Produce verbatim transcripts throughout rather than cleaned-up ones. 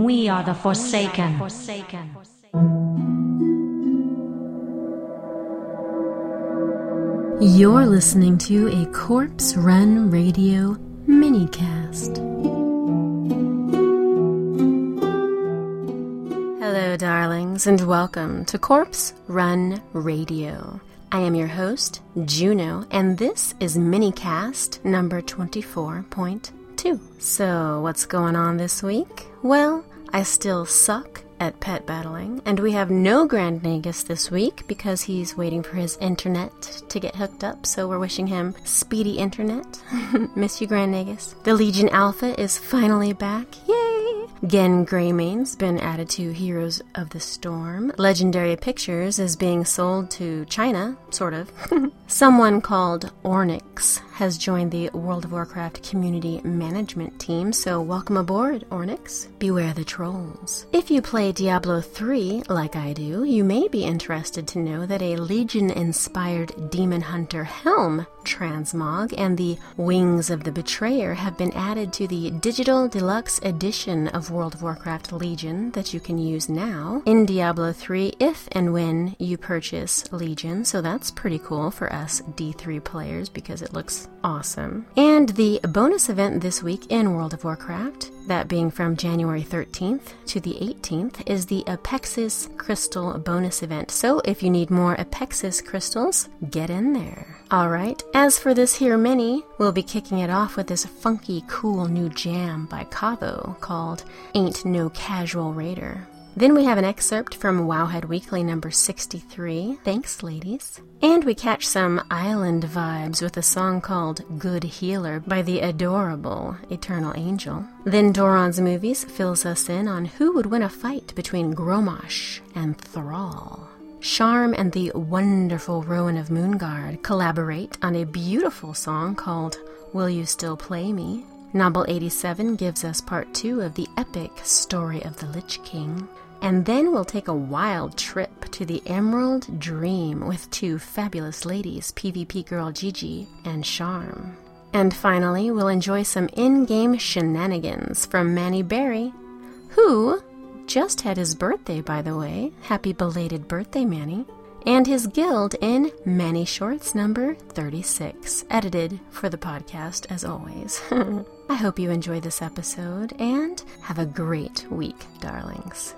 We are the Forsaken. You're listening to a Corpse Run Radio minicast. Hello, darlings, and welcome to Corpse Run Radio. I am your host, Juno, and this is minicast number twenty-four point two. So, what's going on this week? Well, I still suck at pet battling, and we have no Grand Nagus this week because he's waiting for his internet to get hooked up, so we're wishing him speedy internet. Miss you, Grand Nagus. The Legion Alpha is finally back. Yay! Gen Greymane's been added to Heroes of the Storm. Legendary Pictures is being sold to China, sort of. Someone called Ornyx has joined the World of Warcraft community management team, so welcome aboard, Ornyx. Beware the trolls. If you play Diablo three, like I do, you may be interested to know that a Legion-inspired Demon Hunter helm transmog and the Wings of the Betrayer have been added to the Digital Deluxe Edition of World of Warcraft Legion that you can use now in Diablo three if and when you purchase Legion, so that's pretty cool for us D three players because it looks awesome. And the bonus event this week in World of Warcraft, that being from January thirteenth to the eighteenth, is the Apexis Crystal bonus event. So if you need more Apexis crystals, get in there. Alright, as for this here mini, we'll be kicking it off with this funky, cool new jam by Kavo called Ain't No Casual Raider. Then we have an excerpt from Wowhead Weekly number sixty-three. Thanks, ladies. And we catch some island vibes with a song called Good Healer by the adorable Eternal Angel. Then Doron's Movies fills us in on who would win a fight between Grommash and Thrall. Charm and the wonderful Rowan of Moonguard collaborate on a beautiful song called Will You Still Play Me? Novel eighty-seven gives us part two of the epic story of the Lich King. And then we'll take a wild trip to the Emerald Dream with two fabulous ladies, PvP Girl Gigi and Charm. And finally, we'll enjoy some in-game shenanigans from Manny Berry, who just had his birthday, by the way. Happy belated birthday, Manny. And his guild in Manny Shorts number thirty-six, edited for the podcast as always. I hope you enjoy this episode and have a great week, darlings.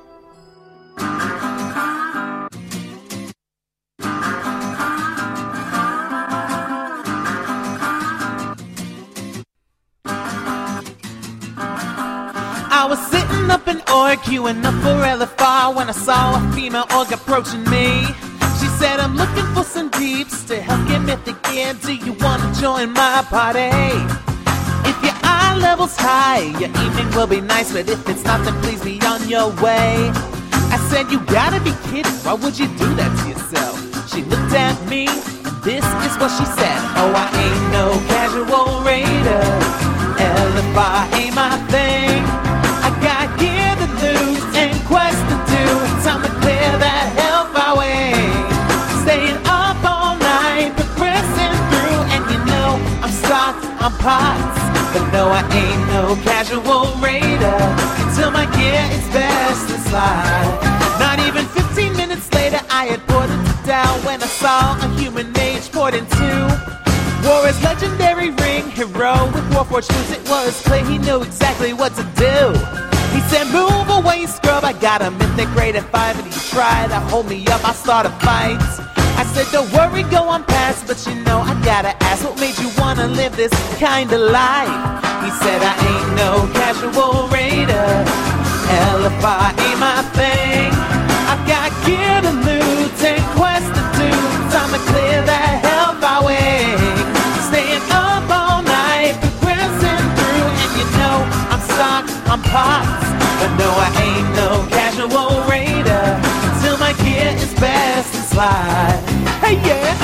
I was sitting up in Orc, queuing up for L F R when I saw a female orc approaching me. She said, I'm looking for some deeps to help get mythic in. Do you want to join my party? If your eye level's high, your evening will be nice, but if it's not, then please be on your way. I said, you gotta be kidding, why would you do that to yourself? She looked at me, and this is what she said. Oh, I ain't no casual raider, L F R ain't my thing. I got gear to lose and quests to do, time to clear that hellfire way. Staying up all night, progressing through, and you know I'm stocked on pots. But no, I ain't no casual raider until my gear is best to slide. Not even fifteen minutes later, I had ported down when I saw a human mage poured into. Wore his legendary ring, hero with Warforged boots. It was clear he knew exactly what to do. He said, move away, scrub, I got a mythic grade at five, and he tried to hold me up, I start a fight. I said, don't worry, go on past, but you know I gotta ask, what made you wanna live this kind of life? He said, I ain't no casual raider, L F R ain't my thing. I've got gear to loot and quests to do, time to clear that hellfire way. Staying up all night, progressing through, and you know I'm stocked on pots. But no, I ain't no casual raider until my gear is best to slide. Hey, yeah!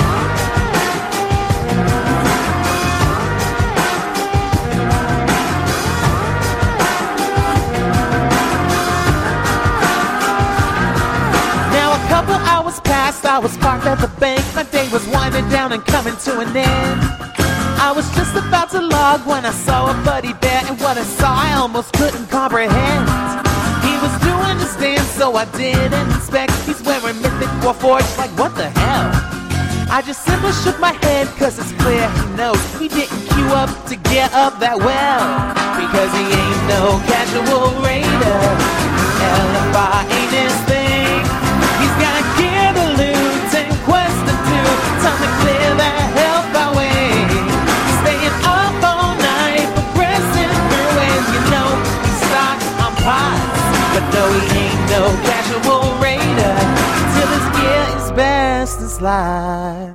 Now a couple hours passed, I was parked at the bank. My day was winding down and coming to an end. I was just about to log when I saw a buddy there, and what I saw I almost couldn't comprehend. He was doing his dance, so I didn't inspect. He's wearing Mythic Warforged, like what the hell? I just simply shook my head, cause it's clear he knows he didn't queue up to get up that well. Because he ain't no casual raider, L F I ain't his thing. He's got gear to loot and quest to do, time to clear the hellfire way. Staying up all night, progressing through, and you know he's stocked on pots. But no, he ain't no casual raider, till his gear is best in slot.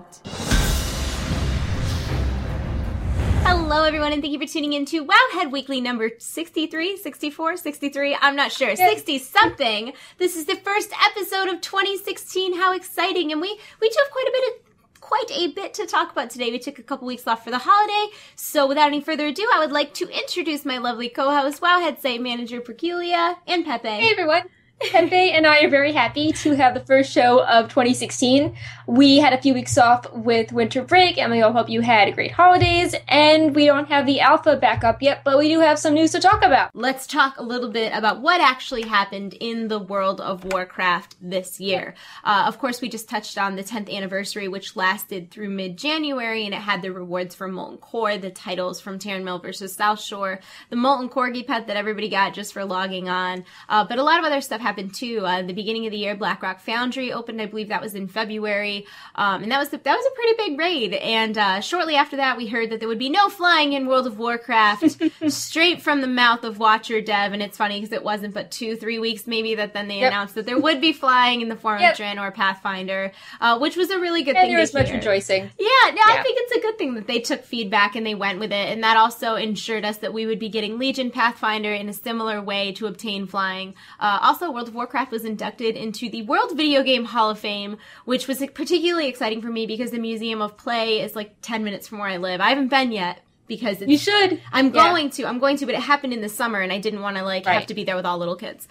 Hello, everyone, and thank you for tuning in to Wowhead Weekly number sixty-three, sixty-four, sixty-three, I'm not sure, sixty-something. This is the first episode of twenty sixteen. How exciting. And we, we do have quite a bit of quite a bit to talk about today. We took a couple weeks off for the holiday, so without any further ado, I would like to introduce my lovely co-host, Wowhead site manager Perculia, and Pepe. Hey, everyone. Pepe and I are very happy to have the first show of twenty sixteen. We had a few weeks off with winter break, and we all hope you had great holidays, and we don't have the alpha back up yet, but we do have some news to talk about. Let's talk a little bit about what actually happened in the World of Warcraft this year. Uh, of course, we just touched on the tenth anniversary, which lasted through mid-January, and it had the rewards for Molten Core, the titles from Terran Mill versus South Shore, the Molten Corgi pet that everybody got just for logging on, uh, but a lot of other stuff happened too. Uh, the beginning of the year, Blackrock Foundry opened. I believe that was in February, um, and that was the, that was a pretty big raid. And uh, shortly after that, we heard that there would be no flying in World of Warcraft, straight from the mouth of Watcher Dev. And it's funny because it wasn't but two, three weeks maybe that then they yep. announced that there would be flying in the form yep. of Draenor Pathfinder, uh, which was a really good and thing. There was to much hear. rejoicing. Yeah, no, yeah, I think it's a good thing that they took feedback and they went with it, and that also ensured us that we would be getting Legion Pathfinder in a similar way to obtain flying. Uh, also, World of Warcraft was inducted into the World Video Game Hall of Fame, which was particularly exciting for me because the Museum of Play is like ten minutes from where I live. I haven't been yet because it's, you should. I'm yeah. going to. I'm going to, but it happened in the summer, and I didn't want to like right. have to be there with all little kids.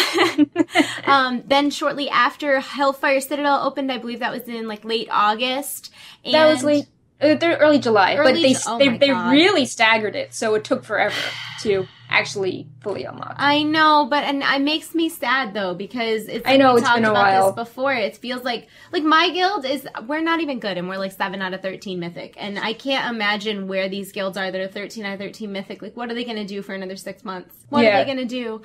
um, then shortly after, Hellfire Citadel opened. I believe that was in like late August. And that was late. Uh, they're early July, early but they ju- oh they they God. really staggered it, so it took forever to actually fully unlock. I know, but and it makes me sad though because it's. I know we it's talked been a about while. This before, it feels like like my guild is we're not even good, and we're like seven out of thirteen mythic, and I can't imagine where these guilds are that are thirteen out of thirteen mythic. Like, what are they going to do for another six months? What yeah. are they going to do?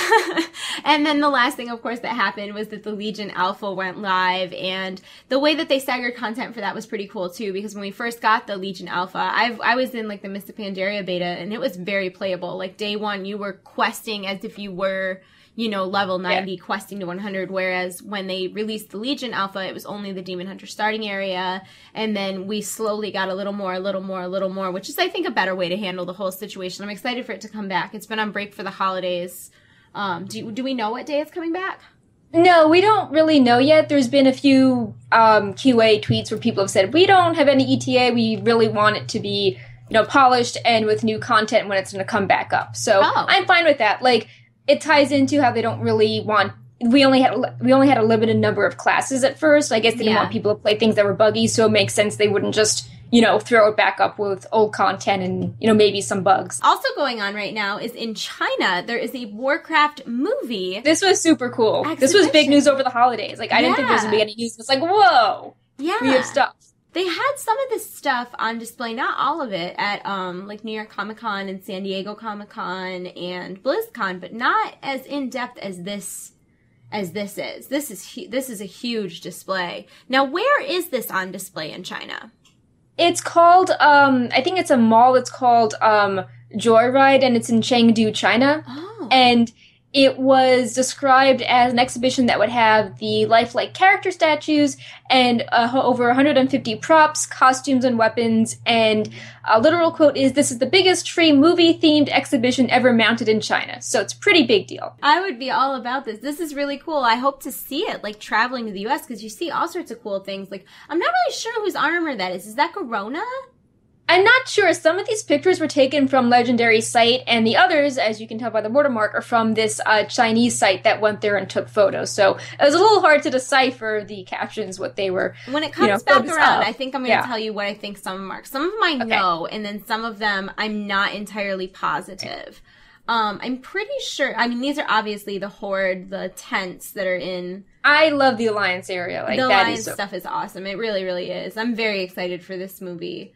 And then the last thing, of course, that happened was that the Legion Alpha went live, and the way that they staggered content for that was pretty cool too. Because when we first got the Legion Alpha, I I was in like the Mystic Pandaria beta, and it was very playable. Like day one, you were questing as if you were, you know, level ninety, yeah. questing to one hundred, whereas when they released the Legion Alpha, it was only the Demon Hunter starting area, and then we slowly got a little more, a little more, a little more, which is, I think, a better way to handle the whole situation. I'm excited for it to come back. It's been on break for the holidays. Um, do, do we know what day it's coming back? No, we don't really know yet. There's been a few um, Q A tweets where people have said, we don't have any E T A, we really want it to be, you know, polished and with new content when it's going to come back up. So oh. I'm fine with that. Like, it ties into how they don't really want. We only had we only had a limited number of classes at first. I guess they didn't yeah. want people to play things that were buggy, so it makes sense they wouldn't just, you know, throw it back up with old content and, you know, maybe some bugs. Also going on right now is in China, there is a Warcraft movie. This was super cool. Exhibition. This was big news over the holidays. Like, I didn't yeah. think there was going to be any news. It's like, whoa! Yeah. We have stuff. They had some of this stuff on display, not all of it, at um like New York Comic Con and San Diego Comic Con and BlizzCon, but not as in depth as this as this is. This is hu- this is a huge display. Now, where is this on display in China? It's called um I think it's a mall. It's called um Joyride, and it's in Chengdu, China. Oh. And it was described as an exhibition that would have the lifelike character statues and uh, over one hundred fifty props, costumes, and weapons. And a literal quote is, "This is the biggest free movie-themed exhibition ever mounted in China." So it's a pretty big deal. I would be all about this. This is really cool. I hope to see it, like, traveling to the U S, because you see all sorts of cool things. Like, I'm not really sure whose armor that is. Is that Corona? I'm not sure. Some of these pictures were taken from Legendary site, and the others, as you can tell by the watermark, are from this uh, Chinese site that went there and took photos. So it was a little hard to decipher the captions, what they were. When it comes you know, back focused around, on. I think I'm going to Yeah. tell you what I think some of them are. Some of them I Okay. know, and then some of them I'm not entirely positive. Um, I'm pretty sure, I mean, these are obviously the Horde, the tents that are in... I love the Alliance area. Like, the that Alliance is so- stuff is awesome. It really, really is. I'm very excited for this movie.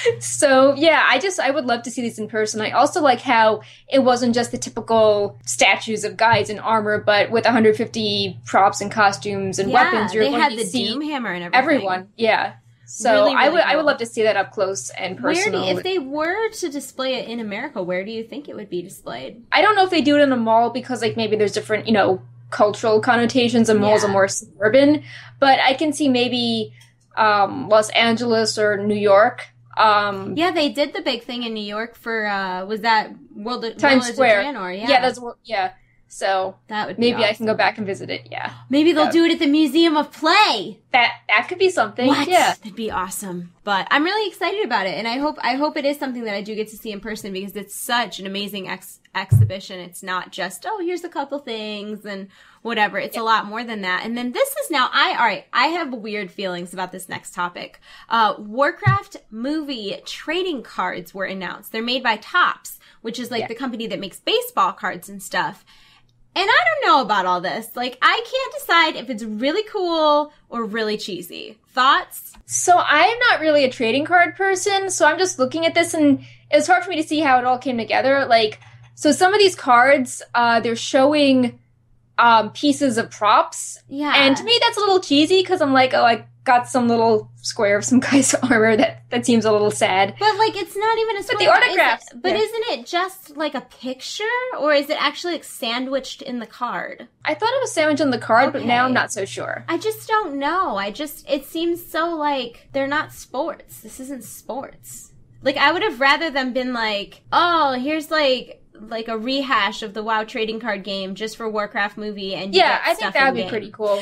So, yeah, I just, I would love to see these in person. I also like how it wasn't just the typical statues of guys in armor, but with one hundred fifty props and costumes and yeah, weapons, you're they going had to the see Doom Hammer and everything. everyone. Yeah. So Really, really I would, I cool. would love to see that up close and personal. Where do, if they were to display it in America, where do you think it would be displayed? I don't know if they do it in a mall because, like, maybe there's different, you know, cultural connotations and malls Yeah. are more suburban. But I can see maybe um, Los Angeles or New York. Um, Yeah, they did the big thing in New York for, uh, was that World of, Times World of Square. Draenor? Yeah, yeah, that's what. Yeah. So that would be maybe awesome. I can go back and visit it. Yeah, Maybe they'll Yeah. do it at the Museum of Play. that that could be something. What? Yeah. That'd be awesome. But I'm really excited about it, and I hope I hope it is something that I do get to see in person because it's such an amazing ex- exhibition. It's not just, oh, here's a couple things and whatever. It's a lot more than that. And then this is now, I all right, I have weird feelings about this next topic. Uh, Warcraft movie trading cards were announced. They're made by Topps, which is like Yeah. the company that makes baseball cards and stuff. And I don't know about all this. Like, I can't decide if it's really cool or really cheesy. Thoughts? So I'm not really a trading card person, so I'm just looking at this, and it was hard for me to see how it all came together. Like, so some of these cards, uh, they're showing um, pieces of props, Yeah. and to me that's a little cheesy because I'm like, oh, I got some little square of some guy's armor that that seems a little sad. But, like, it's not even a But the spoiler. Is autographs, it- But yeah. isn't it just, like, a picture? Or is it actually, like, sandwiched in the card? I thought it was sandwiched on the card, but now Okay. I'm not so sure. I just don't know. I just, it seems so, like, they're not sports. This isn't sports. Like, I would have rather them been like, oh, here's, like... like a rehash of the WoW trading card game just for Warcraft movie, and you Yeah, get I think stuff that would be in-game. pretty cool.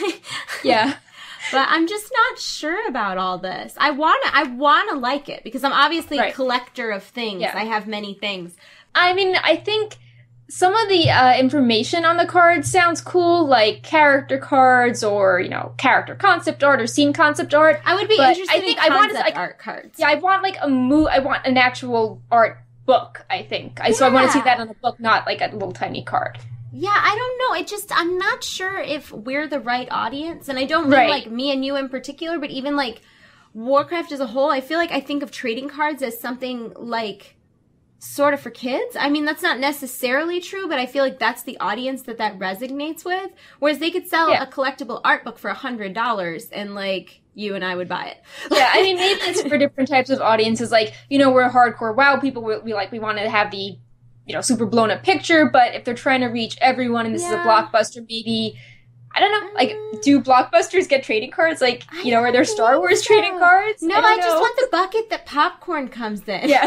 Yeah. But I'm just not sure about all this. I wanna, I wanna like it because I'm obviously Right. a collector of things. Yeah. I have many things. I mean, I think some of the uh, information on the cards sounds cool, like character cards or, you know, character concept art or scene concept art. I would be But interested I think in I want concept like, art cards. Yeah, I want like a mo- I want an actual art book, I think. I, so I want to see Yeah. that on a book, not like a little tiny card. Yeah, I don't know. It just, I'm not sure if we're the right audience. And I don't mean Right. like me and you in particular, but even like Warcraft as a whole, I feel like I think of trading cards as something like sort of for kids. I mean, that's not necessarily true, but I feel like that's the audience that that resonates with. Whereas they could sell Yeah. a collectible art book for a hundred dollars and like you and I would buy it. Yeah, I mean, maybe it's for different types of audiences. Like, you know, we're hardcore WoW people. We, we like, we want to have the, you know, super blown up picture. But if they're trying to reach everyone and this is a Yeah. blockbuster, maybe, I don't know, like, do blockbusters get trading cards? Like, I you know, are don't there Star think Wars so. trading cards? No, I, I, don't just know. want the bucket that popcorn comes in. Yeah.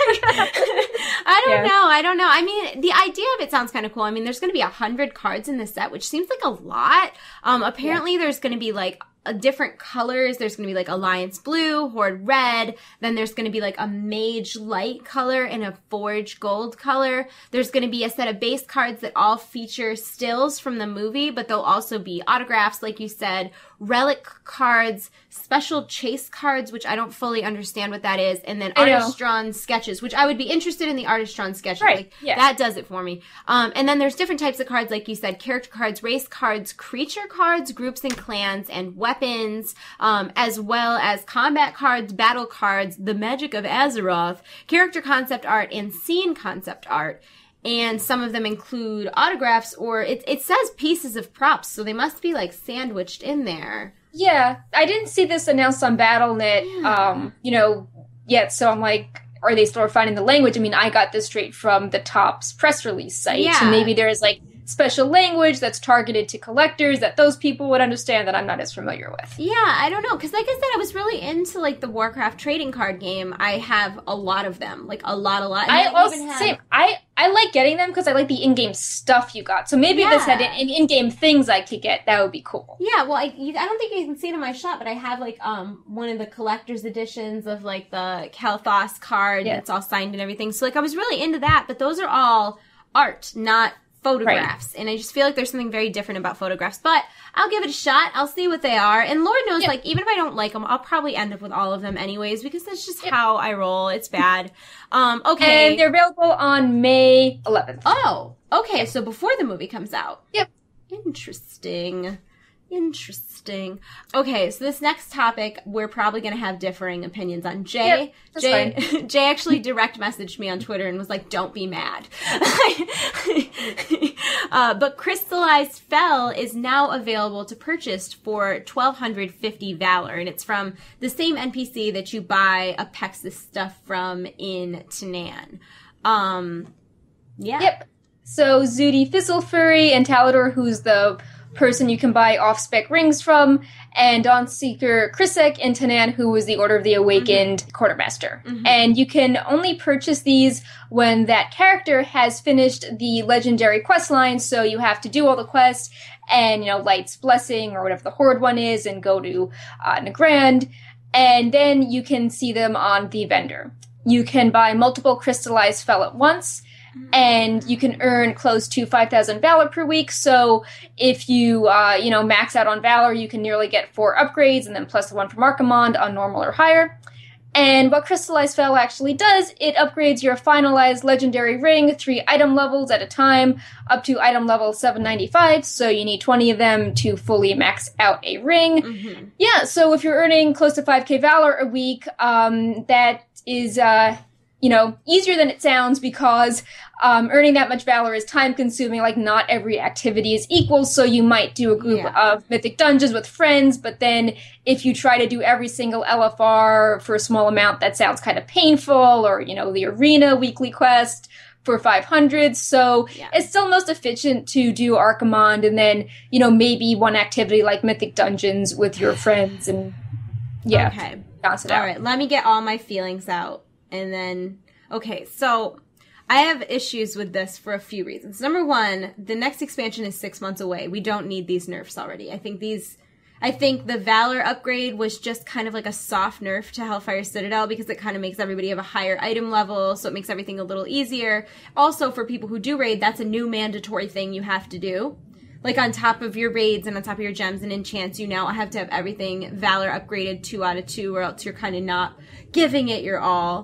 I don't Yeah. know. I don't know. I mean, the idea of it sounds kind of cool. I mean, there's going to be a hundred cards in this set, which seems like a lot. Um, apparently there's going to be like a different colors. There's going to be like Alliance blue, Horde red. Then there's going to be like a mage light color and a forge gold color. There's going to be a set of base cards that all feature stills from the movie, but they'll also be autographs, like you said, relic cards, special chase cards, which I don't fully understand what that is, and then I know. artist-drawn sketches, which I would be interested in the artist-drawn sketches. Right, Like, yeah. that does it for me. Um, and then there's different types of cards, like you said, character cards, race cards, creature cards, groups and clans, and weapons, um, as well as combat cards, battle cards, the magic of Azeroth, character concept art, and scene concept art. And some of them include autographs, or it, it says pieces of props, so they must be like sandwiched in there. Yeah, I didn't see this announced on Battle dot net, Yeah. um, you know, yet, so I'm like, are they still refining the language? I mean, I got this straight from the Topps press release site, Yeah. so maybe there's, like, special language that's targeted to collectors that those people would understand that I'm not as familiar with. Yeah, I don't know, because like I said, I was really into like the Warcraft trading card game. I have a lot of them, like a lot, a lot. And I also, even have- same, I, I like getting them because I like the in-game stuff you got, so maybe if this had Yeah. in, in-game things I could get, that would be cool. Yeah, well, I, you, I don't think you can see it in my shop, but I have like um one of the collector's editions of like the Kalthos card Yeah. that's all signed and everything. So like I was really into that, but those are all art, not photographs. Right. And I just feel like there's something very different about photographs. But I'll give it a shot. I'll see what they are. And Lord knows, yep. like, even if I don't like them, I'll probably end up with all of them anyways, because that's just yep. how I roll. It's bad. Um, okay. And they're available on May eleventh. Oh, okay. Yep. So before the movie comes out. Yep. Interesting. Interesting. Okay, so this next topic, we're probably going to have differing opinions on. Jay, yep, Jay, Jay actually direct messaged me on Twitter and was like, "Don't be mad." uh, but Crystallized Fel is now available to purchase for twelve fifty Valor, and it's from the same N P C that you buy Apexis stuff from in Tanaan. Um, yeah. Yep. So Zudi Fizzlefurry and Talador, who's the person you can buy off-spec rings from, and Dawnseeker Krisek in Tanaan, who was the Order of the Awakened mm-hmm. quartermaster. Mm-hmm. And you can only purchase these when that character has finished the legendary quest line, so you have to do all the quests, and, you know, Light's Blessing, or whatever the Horde one is, and go to uh, Nagrand, and then you can see them on the vendor. You can buy multiple Crystallized Fel at once, and you can earn close to five thousand Valor per week, so if you, uh, you know, max out on Valor, you can nearly get four upgrades, and then plus the one from Archimonde on normal or higher. And what Crystallized Fel actually does, it upgrades your finalized legendary ring three item levels at a time, up to item level seven ninety-five, so you need twenty of them to fully max out a ring. Mm-hmm. Yeah, so if you're earning close to five K Valor a week, um, that is, uh... you know, easier than it sounds, because um, earning that much Valor is time-consuming. Like, not every activity is equal, so you might do a group yeah. of Mythic Dungeons with friends, but then if you try to do every single L F R for a small amount, that sounds kind of painful, or, you know, the Arena weekly quest for five hundred, so yeah. it's still most efficient to do Archimonde, and then, you know, maybe one activity like Mythic Dungeons with your friends, and, yeah. Okay. Bounce it all out. Right, let me get all my feelings out. And then, okay, so I have issues with this for a few reasons. Number one, the next expansion is six months away. We don't need these nerfs already. I think these, I think the Valor upgrade was just kind of like a soft nerf to Hellfire Citadel, because it kind of makes everybody have a higher item level, so it makes everything a little easier. Also, for people who do raid, that's a new mandatory thing you have to do. Like, on top of your raids and on top of your gems and enchants, you now have to have everything Valor upgraded two out of two, or else you're kind of not giving it your all.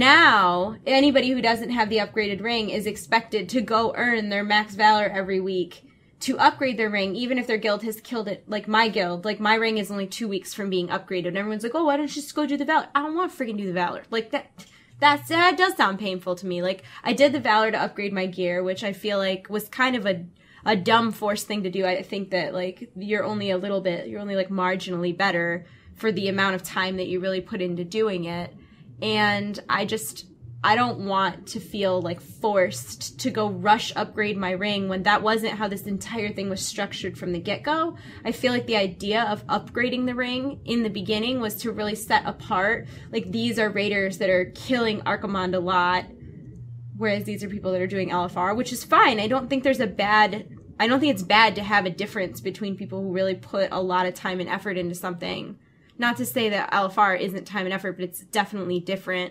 Now, anybody who doesn't have the upgraded ring is expected to go earn their max Valor every week to upgrade their ring, even if their guild has killed it. Like my guild, like my ring is only two weeks from being upgraded. And everyone's like, oh, why don't you just go do the Valor? I don't want to freaking do the Valor. Like, that, that's, that does sound painful to me. Like, I did the Valor to upgrade my gear, which I feel like was kind of a, a dumb forced thing to do. I think that, like, you're only a little bit, you're only, like, marginally better for the amount of time that you really put into doing it. And I just, I don't want to feel, like, forced to go rush upgrade my ring when that wasn't how this entire thing was structured from the get-go. I feel like the idea of upgrading the ring in the beginning was to really set apart, like, these are raiders that are killing Archimonde a lot, whereas these are people that are doing L F R, which is fine. I don't think there's a bad, I don't think it's bad to have a difference between people who really put a lot of time and effort into something. Not to say that L F R isn't time and effort, but it's definitely different.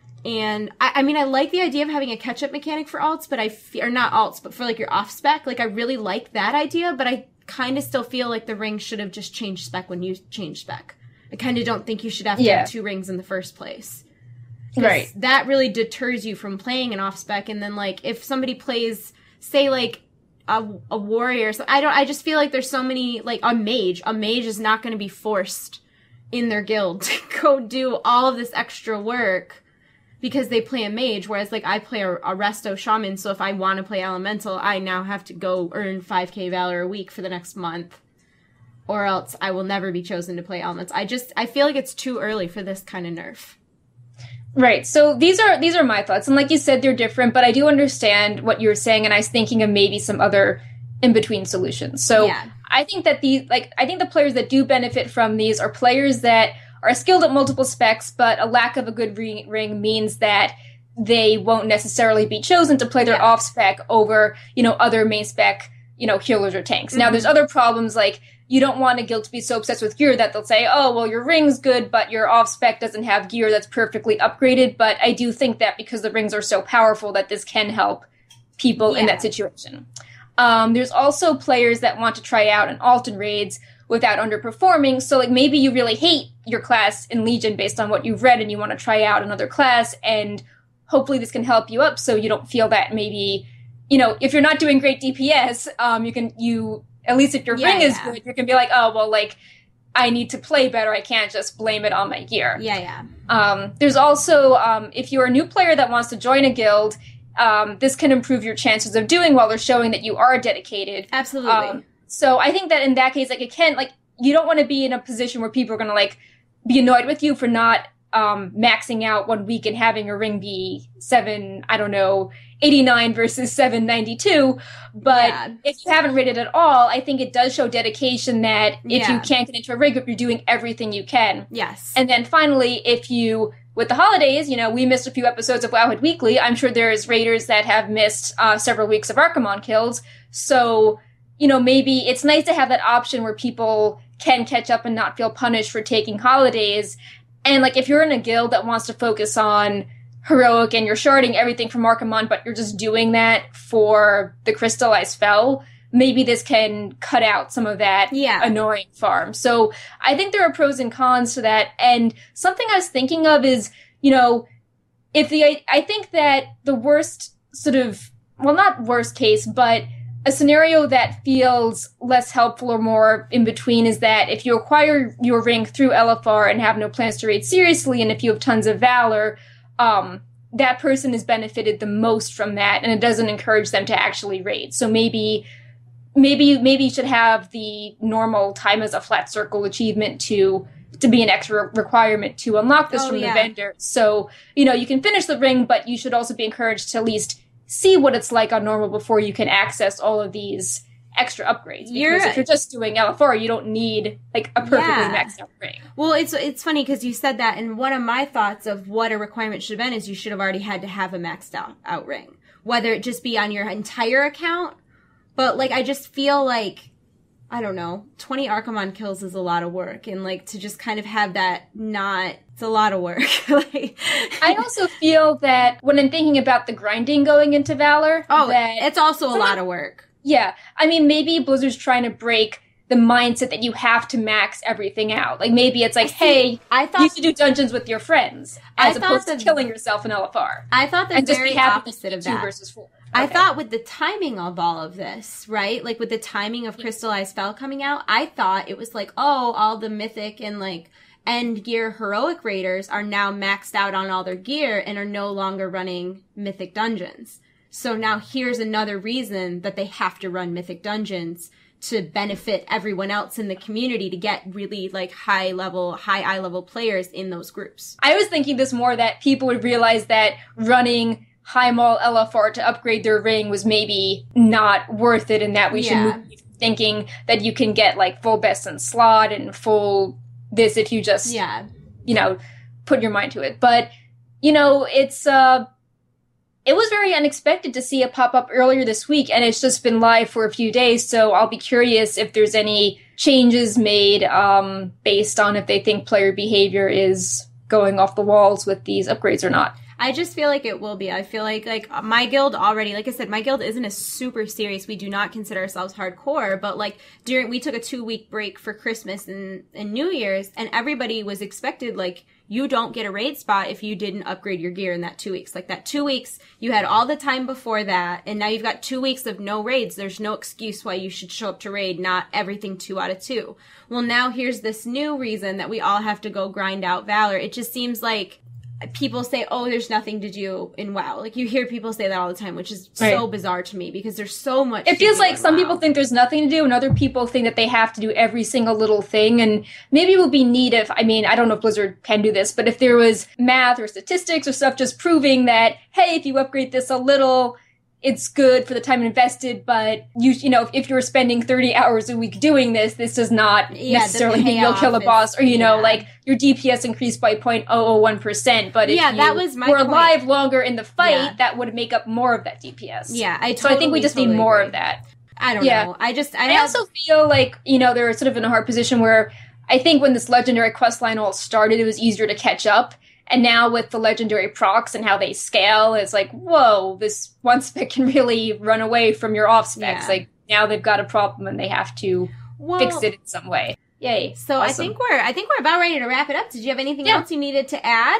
And, I, I mean, I like the idea of having a catch-up mechanic for alts, but I fe- or not alts, but for, like, your off-spec. Like, I really like that idea, but I kind of still feel like the ring should have just changed spec when you change spec. I kind of don't think you should have to yeah. have two rings in the first place. Right. That really deters you from playing an off-spec, and then, like, if somebody plays, say, like, a, a warrior, so I don't, I just feel like there's so many, like, a mage. A mage is not going to be forced in their guild to go do all of this extra work because they play a mage, whereas, like, I play a, a resto shaman, so if I want to play elemental, I now have to go earn five K Valor a week for the next month, or else I will never be chosen to play elements. I just, I feel like it's too early for this kind of nerf. Right, so these are these are my thoughts, and like you said, they're different, but I do understand what you were saying, and I was thinking of maybe some other in-between solutions. So yeah. I think that these, like, I think the players that do benefit from these are players that are skilled at multiple specs, but a lack of a good ring, ring means that they won't necessarily be chosen to play their yeah. off spec over, you know, other main spec, you know, healers or tanks. Mm-hmm. Now, there's other problems, like, you don't want a guild to be so obsessed with gear that they'll say, oh, well, your ring's good, but your off spec doesn't have gear that's perfectly upgraded. But I do think that because the rings are so powerful that this can help people yeah. in that situation. Um, there's also players that want to try out in Alton raids without underperforming. So, like, maybe you really hate your class in Legion based on what you've read and you want to try out another class, and hopefully this can help you up so you don't feel that maybe, you know, if you're not doing great D P S, um, you can, you, at least if your yeah, ring is yeah. good, you can be like, oh, well, like, I need to play better. I can't just blame it on my gear. Yeah, yeah. Um, there's also, um, if you're a new player that wants to join a guild, um, this can improve your chances of doing well or showing that you are dedicated. Absolutely. Um, so I think that in that case, like, it can, like, you don't want to be in a position where people are going to, like, be annoyed with you for not um, maxing out one week and having your ring be seven, I don't know, eighty-nine versus seven ninety-two. But yeah. if you haven't rated at all, I think it does show dedication that if yeah. you can't get into a rig group, you're doing everything you can. Yes. And then finally, if you, with the holidays, you know, we missed a few episodes of Wowhead Weekly. I'm sure there's raiders that have missed uh, several weeks of Archimon kills. So, you know, maybe it's nice to have that option where people can catch up and not feel punished for taking holidays. And, like, if you're in a guild that wants to focus on heroic and you're sharding everything from Archimon, but you're just doing that for the crystallized fell, maybe this can cut out some of that yeah. annoying farm. So I think there are pros and cons to that. And something I was thinking of is, you know, if the, I, I think that the worst sort of, well, not worst case, but a scenario that feels less helpful or more in between is that if you acquire your ring through L F R and have no plans to raid seriously, and if you have tons of valor, um, that person is benefited the most from that, and it doesn't encourage them to actually raid. So maybe, maybe, maybe you should have the normal time as a flat circle achievement to to be an extra requirement to unlock this oh, from yeah. the vendor. So, you know, you can finish the ring, but you should also be encouraged to at least see what it's like on normal before you can access all of these extra upgrades. Because You're, if you're just doing L F R, you don't need, like, a perfectly yeah. maxed out ring. Well, it's it's funny because you said that, and one of my thoughts of what a requirement should have been is you should have already had to have a maxed out, out ring. Whether it just be on your entire account, but, like, I just feel like, I don't know, twenty Archimon kills is a lot of work, and, like, to just kind of have that not, it's a lot of work. like, I also feel that when I'm thinking about the grinding going into Valor, oh, that it's also a lot of work. Yeah. I mean, maybe Blizzard's trying to break the mindset that you have to max everything out. Like, maybe it's like, See, hey, I thought, you should do dungeons with your friends, I as opposed the, to killing yourself in L F R. I thought the and very just be happy opposite to of two that. Versus four. I Okay. thought with the timing of all of this, right? Like, with the timing of Crystallized Fell coming out, I thought it was like, oh, all the mythic and, like, end gear heroic raiders are now maxed out on all their gear and are no longer running mythic dungeons. So now here's another reason that they have to run mythic dungeons to benefit everyone else in the community to get really, like, high level, high eye level players in those groups. I was thinking this more that people would realize that running high mall L F R to upgrade their ring was maybe not worth it, and that we Yeah. should move thinking that you can get, like, full best in slot and full this if you just, Yeah. you know, put your mind to it. But, you know, it's, uh, it was very unexpected to see it pop up earlier this week, and it's just been live for a few days, so I'll be curious if there's any changes made um, based on if they think player behavior is going off the walls with these upgrades or not. I just feel like it will be. I feel like, like, my guild already, like I said, my guild isn't a super serious. We do not consider ourselves hardcore, but, like, during, we took a two week break for Christmas and, and New Year's, and everybody was expected, like, you don't get a raid spot if you didn't upgrade your gear in that two weeks. Like, that two weeks, you had all the time before that, and now you've got two weeks of no raids. There's no excuse why you should show up to raid, not everything two out of two. Well, now here's this new reason that we all have to go grind out Valor. It just seems like people say, oh, there's nothing to do in WoW. Like, you hear people say that all the time, which is right. so bizarre to me because there's so much. It feels like some WoW. people think there's nothing to do and other people think that they have to do every single little thing. And maybe it would be neat if, I mean, I don't know if Blizzard can do this, but if there was math or statistics or stuff just proving that, hey, if you upgrade this a little, it's good for the time invested, but you you know, if, if you're spending thirty hours a week doing this, this does not yeah, necessarily mean you'll kill a is, boss, or, you know, yeah. like, your D P S increased by zero point zero zero one percent, but if yeah, you that was my were point. alive longer in the fight, Yeah. that would make up more of that D P S. Yeah, I totally, So I think we just totally need more agree. of that. I don't Yeah. know. I just, I, I have, also feel like, you know, they're sort of in a hard position where I think when this legendary quest line all started, it was easier to catch up. And now with the legendary procs and how they scale, it's like, whoa, this one spec can really run away from your off specs. Yeah. Like now they've got a problem and they have to Well, fix it in some way. Yay. So I Awesome. think we're I think we're about ready to wrap it up. Did you have anything Yeah. else you needed to add?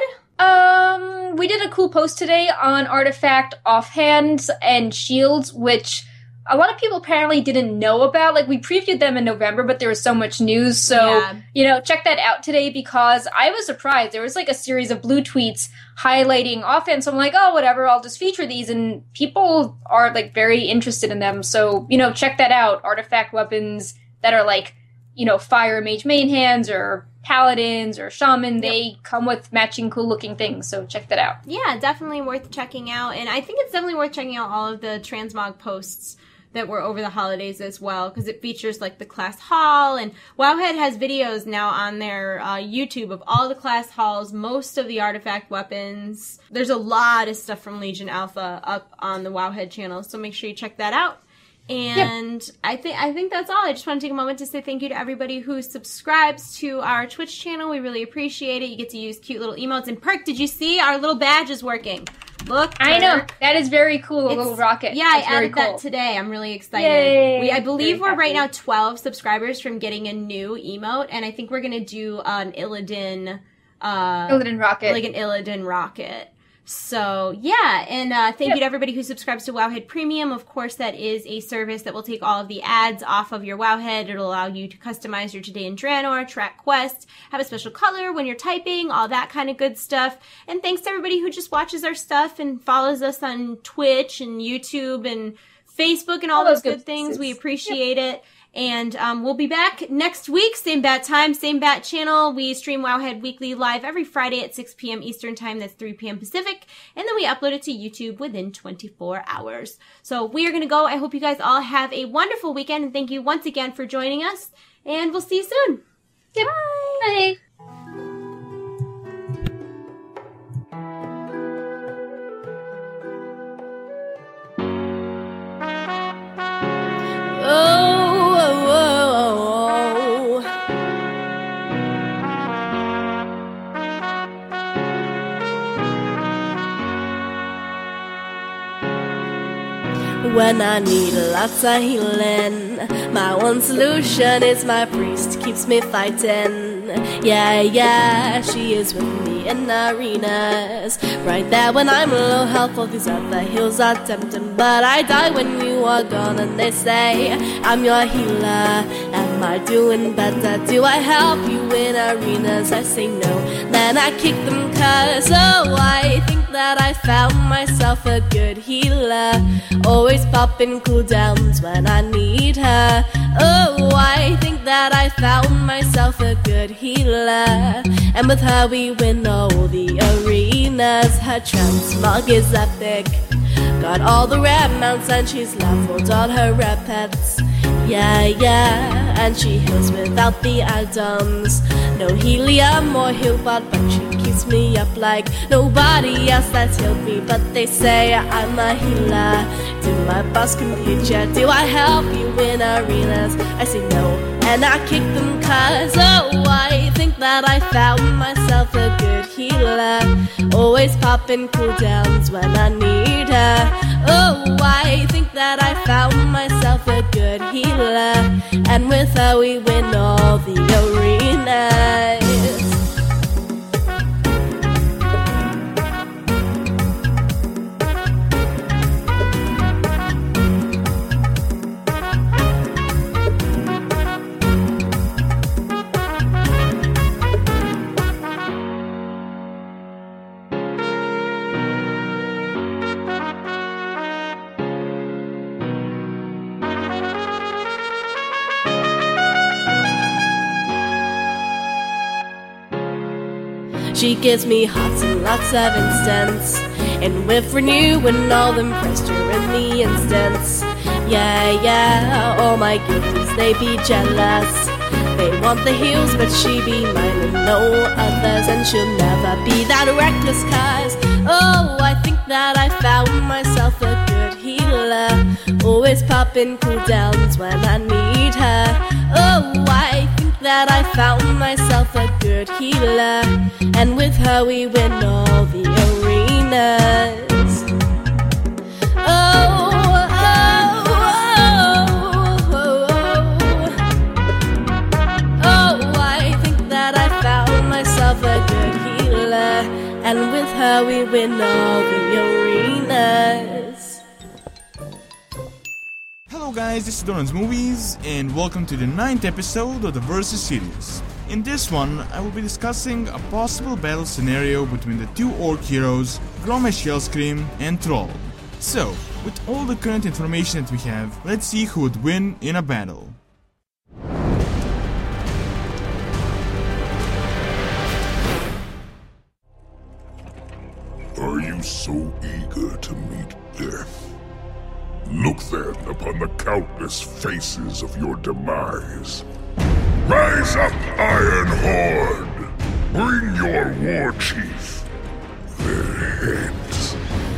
Um, we did a cool post today on Artifact offhands and shields, which a lot of people apparently didn't know about. Like, we previewed them in November, but there was so much news. So, Yeah. you know, check that out today because I was surprised. There was like a series of blue tweets highlighting offhands. So I'm like, oh, whatever, I'll just feature these. And people are like very interested in them. So, you know, check that out. Artifact weapons that are like, you know, fire mage main hands or paladins or shaman, they come with matching cool looking things, so check that out. Yeah, definitely worth checking out. And I think it's definitely worth checking out all of the Transmog posts that were over the holidays as well, because it features like the class hall, and Wowhead has videos now on their uh, YouTube of all the class halls, most of the artifact weapons. There's a lot of stuff from Legion Alpha up on the Wowhead channel, so make sure you check that out. And yep. I think I think that's all. I just want to take a moment to say thank you to everybody who subscribes to our Twitch channel. We really appreciate it. You get to use cute little emotes. And Perk, did you see our little badge is working? Look, Perk. I know. That is very cool, a It's, little rocket. Yeah, That's I very added cool. that today. I'm really excited. Yay. We, I believe Very we're right happy. now twelve subscribers from getting a new emote, and I think we're going to do an Illidan... Uh, Illidan rocket. Like an Illidan rocket. So, yeah, and uh, thank Yep. you to everybody who subscribes to Wowhead Premium. Of course, that is a service that will take all of the ads off of your Wowhead. It'll allow you to customize your Today in Draenor, track quests, have a special color when you're typing, all that kind of good stuff. And thanks to everybody who just watches our stuff and follows us on Twitch and YouTube and Facebook and all, All those those good good things. things. We appreciate it. And um, we'll be back next week, same bat time, same bat channel. We stream Wowhead Weekly live every Friday at six p.m. Eastern Time. That's three p.m. Pacific. And then we upload it to YouTube within twenty-four hours. So we are going to go. I hope you guys all have a wonderful weekend. And thank you once again for joining us. And we'll see you soon. Yep. Bye. Bye. Oh, oh, oh, oh. When I need lots of healing, my one solution is my priest, keeps me fighting. Yeah, yeah, she is with me in arenas. Right there when I'm low health, all these other heals are tempting. But I die when you are gone and they say I'm your healer. Am I doing better? Do I help you in arenas? I say no, then I kick them cause oh, I think that I found myself a good healer. Always popping cooldowns when I need her. Oh, I think that I found myself a good healer. And with her we win all the arenas. Her transmog is epic. Got all the rare mounts and she's leveled all her rare pets. Yeah, yeah, and she heals without the items. No helium or heal bot, but she keeps me up like nobody else that's healed me. But they say I'm a healer. Do my boss compete ya? Do I help you in arenas? I say no, and I kick them cause oh, I think that I found myself a good healer. Always popping cooldowns when I need her. Oh, I think that I found myself a good healer. And with her we win all the arenas. She gives me hearts and lots of instants. And with renewing all them pressed her in the instance. Yeah, yeah, all my guilties, they be jealous. They want the heals, but she be mine and no others. And she'll never be that reckless cause oh, I think that I found myself a good healer. Always popping cooldowns when I need her. Oh, I think that I found myself a good healer. and with her we win all the arenas. Oh, oh, oh, oh, oh, I think that I found myself a good healer, and with her we win all the arenas. Hello guys, this is Donald's Movies, and welcome to the ninth episode of the Versus series. In this one, I will be discussing a possible battle scenario between the two orc heroes, Grommash Hellscream and Troll. So, with all the current information that we have, let's see who would win in a battle. Are you so eager to meet death? Look then upon the countless faces of your demise. Rise up, Iron Horde! Bring your war chief their heads.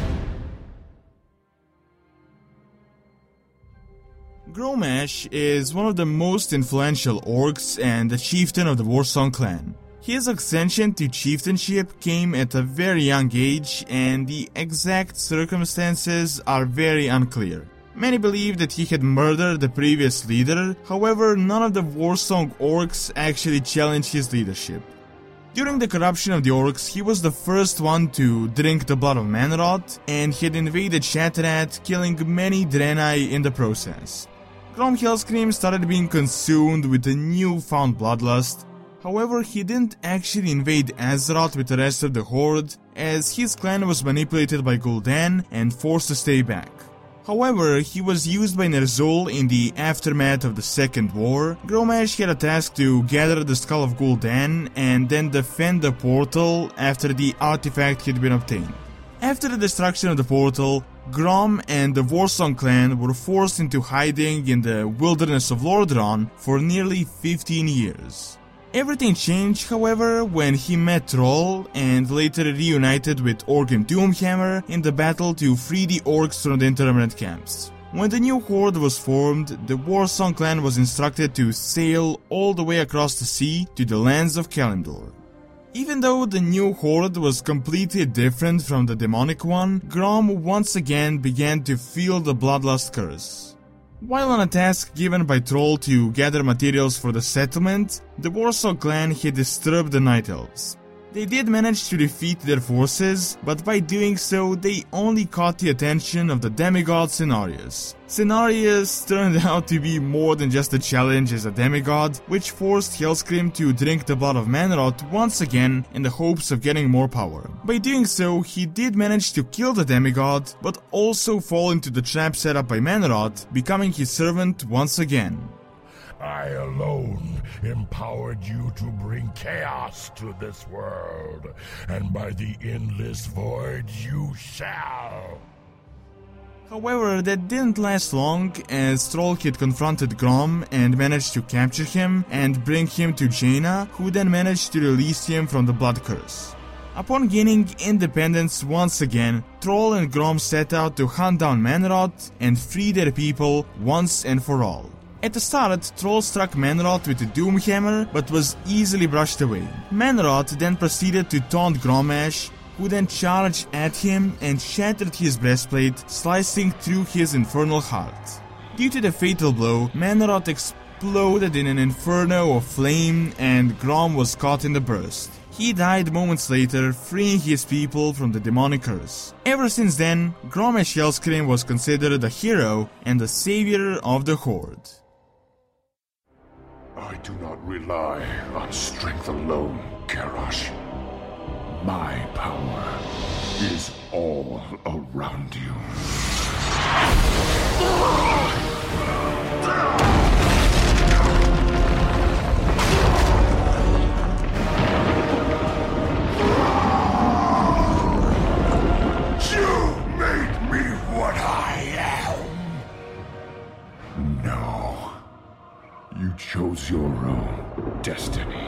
Grommash is one of the most influential orcs and the chieftain of the Warsong clan. His ascension to chieftainship came at a very young age, and the exact circumstances are very unclear. Many believe that he had murdered the previous leader, however none of the Warsong orcs actually challenged his leadership. During the corruption of the orcs, he was the first one to drink the blood of Manroth, and he had invaded Shatterat, killing many Draenei in the process. Grom Hellscream started being consumed with a newfound bloodlust. However, he didn't actually invade Azeroth with the rest of the Horde, as his clan was manipulated by Gul'dan and forced to stay back. However, he was used by Ner'zhul in the aftermath of the Second War. Grommash had a task to gather the Skull of Gul'dan and then defend the portal after the artifact had been obtained. After the destruction of the portal, Grom and the Warsong clan were forced into hiding in the wilderness of Lordaeron for nearly fifteen years. Everything changed, however, when he met Troll and later reunited with Orgrim Doomhammer in the battle to free the orcs from the interment camps. When the new horde was formed, the Warsong clan was instructed to sail all the way across the sea to the lands of Kalimdor. Even though the new horde was completely different from the demonic one, Grom once again began to feel the bloodlust curse. While on a task given by Troll to gather materials for the settlement, the Warsong clan had disturbed the Night Elves. They did manage to defeat their forces, but by doing so, they only caught the attention of the demigod Cenarius. Cenarius turned out to be more than just a challenge as a demigod, which forced Hellscream to drink the blood of Manroth once again in the hopes of getting more power. By doing so, he did manage to kill the demigod, but also fall into the trap set up by Manroth, becoming his servant once again. I alone empowered you to bring chaos to this world, and by the endless void you shall. However, that didn't last long, as Troll had confronted Grom and managed to capture him and bring him to Jaina, who then managed to release him from the blood curse. Upon gaining independence once again, Troll and Grom set out to hunt down Manroth and free their people once and for all. At the start, Troll struck Manroth with a Doomhammer, but was easily brushed away. Manroth then proceeded to taunt Grommash, who then charged at him and shattered his breastplate, slicing through his infernal heart. Due to the fatal blow, Manroth exploded in an inferno of flame and Grom was caught in the burst. He died moments later, freeing his people from the demonic curse. Ever since then, Grommash Hellscream was considered a hero and the savior of the Horde. I do not rely on strength alone, Karash. My power is all around you. You made me what I am. No. You chose your own destiny.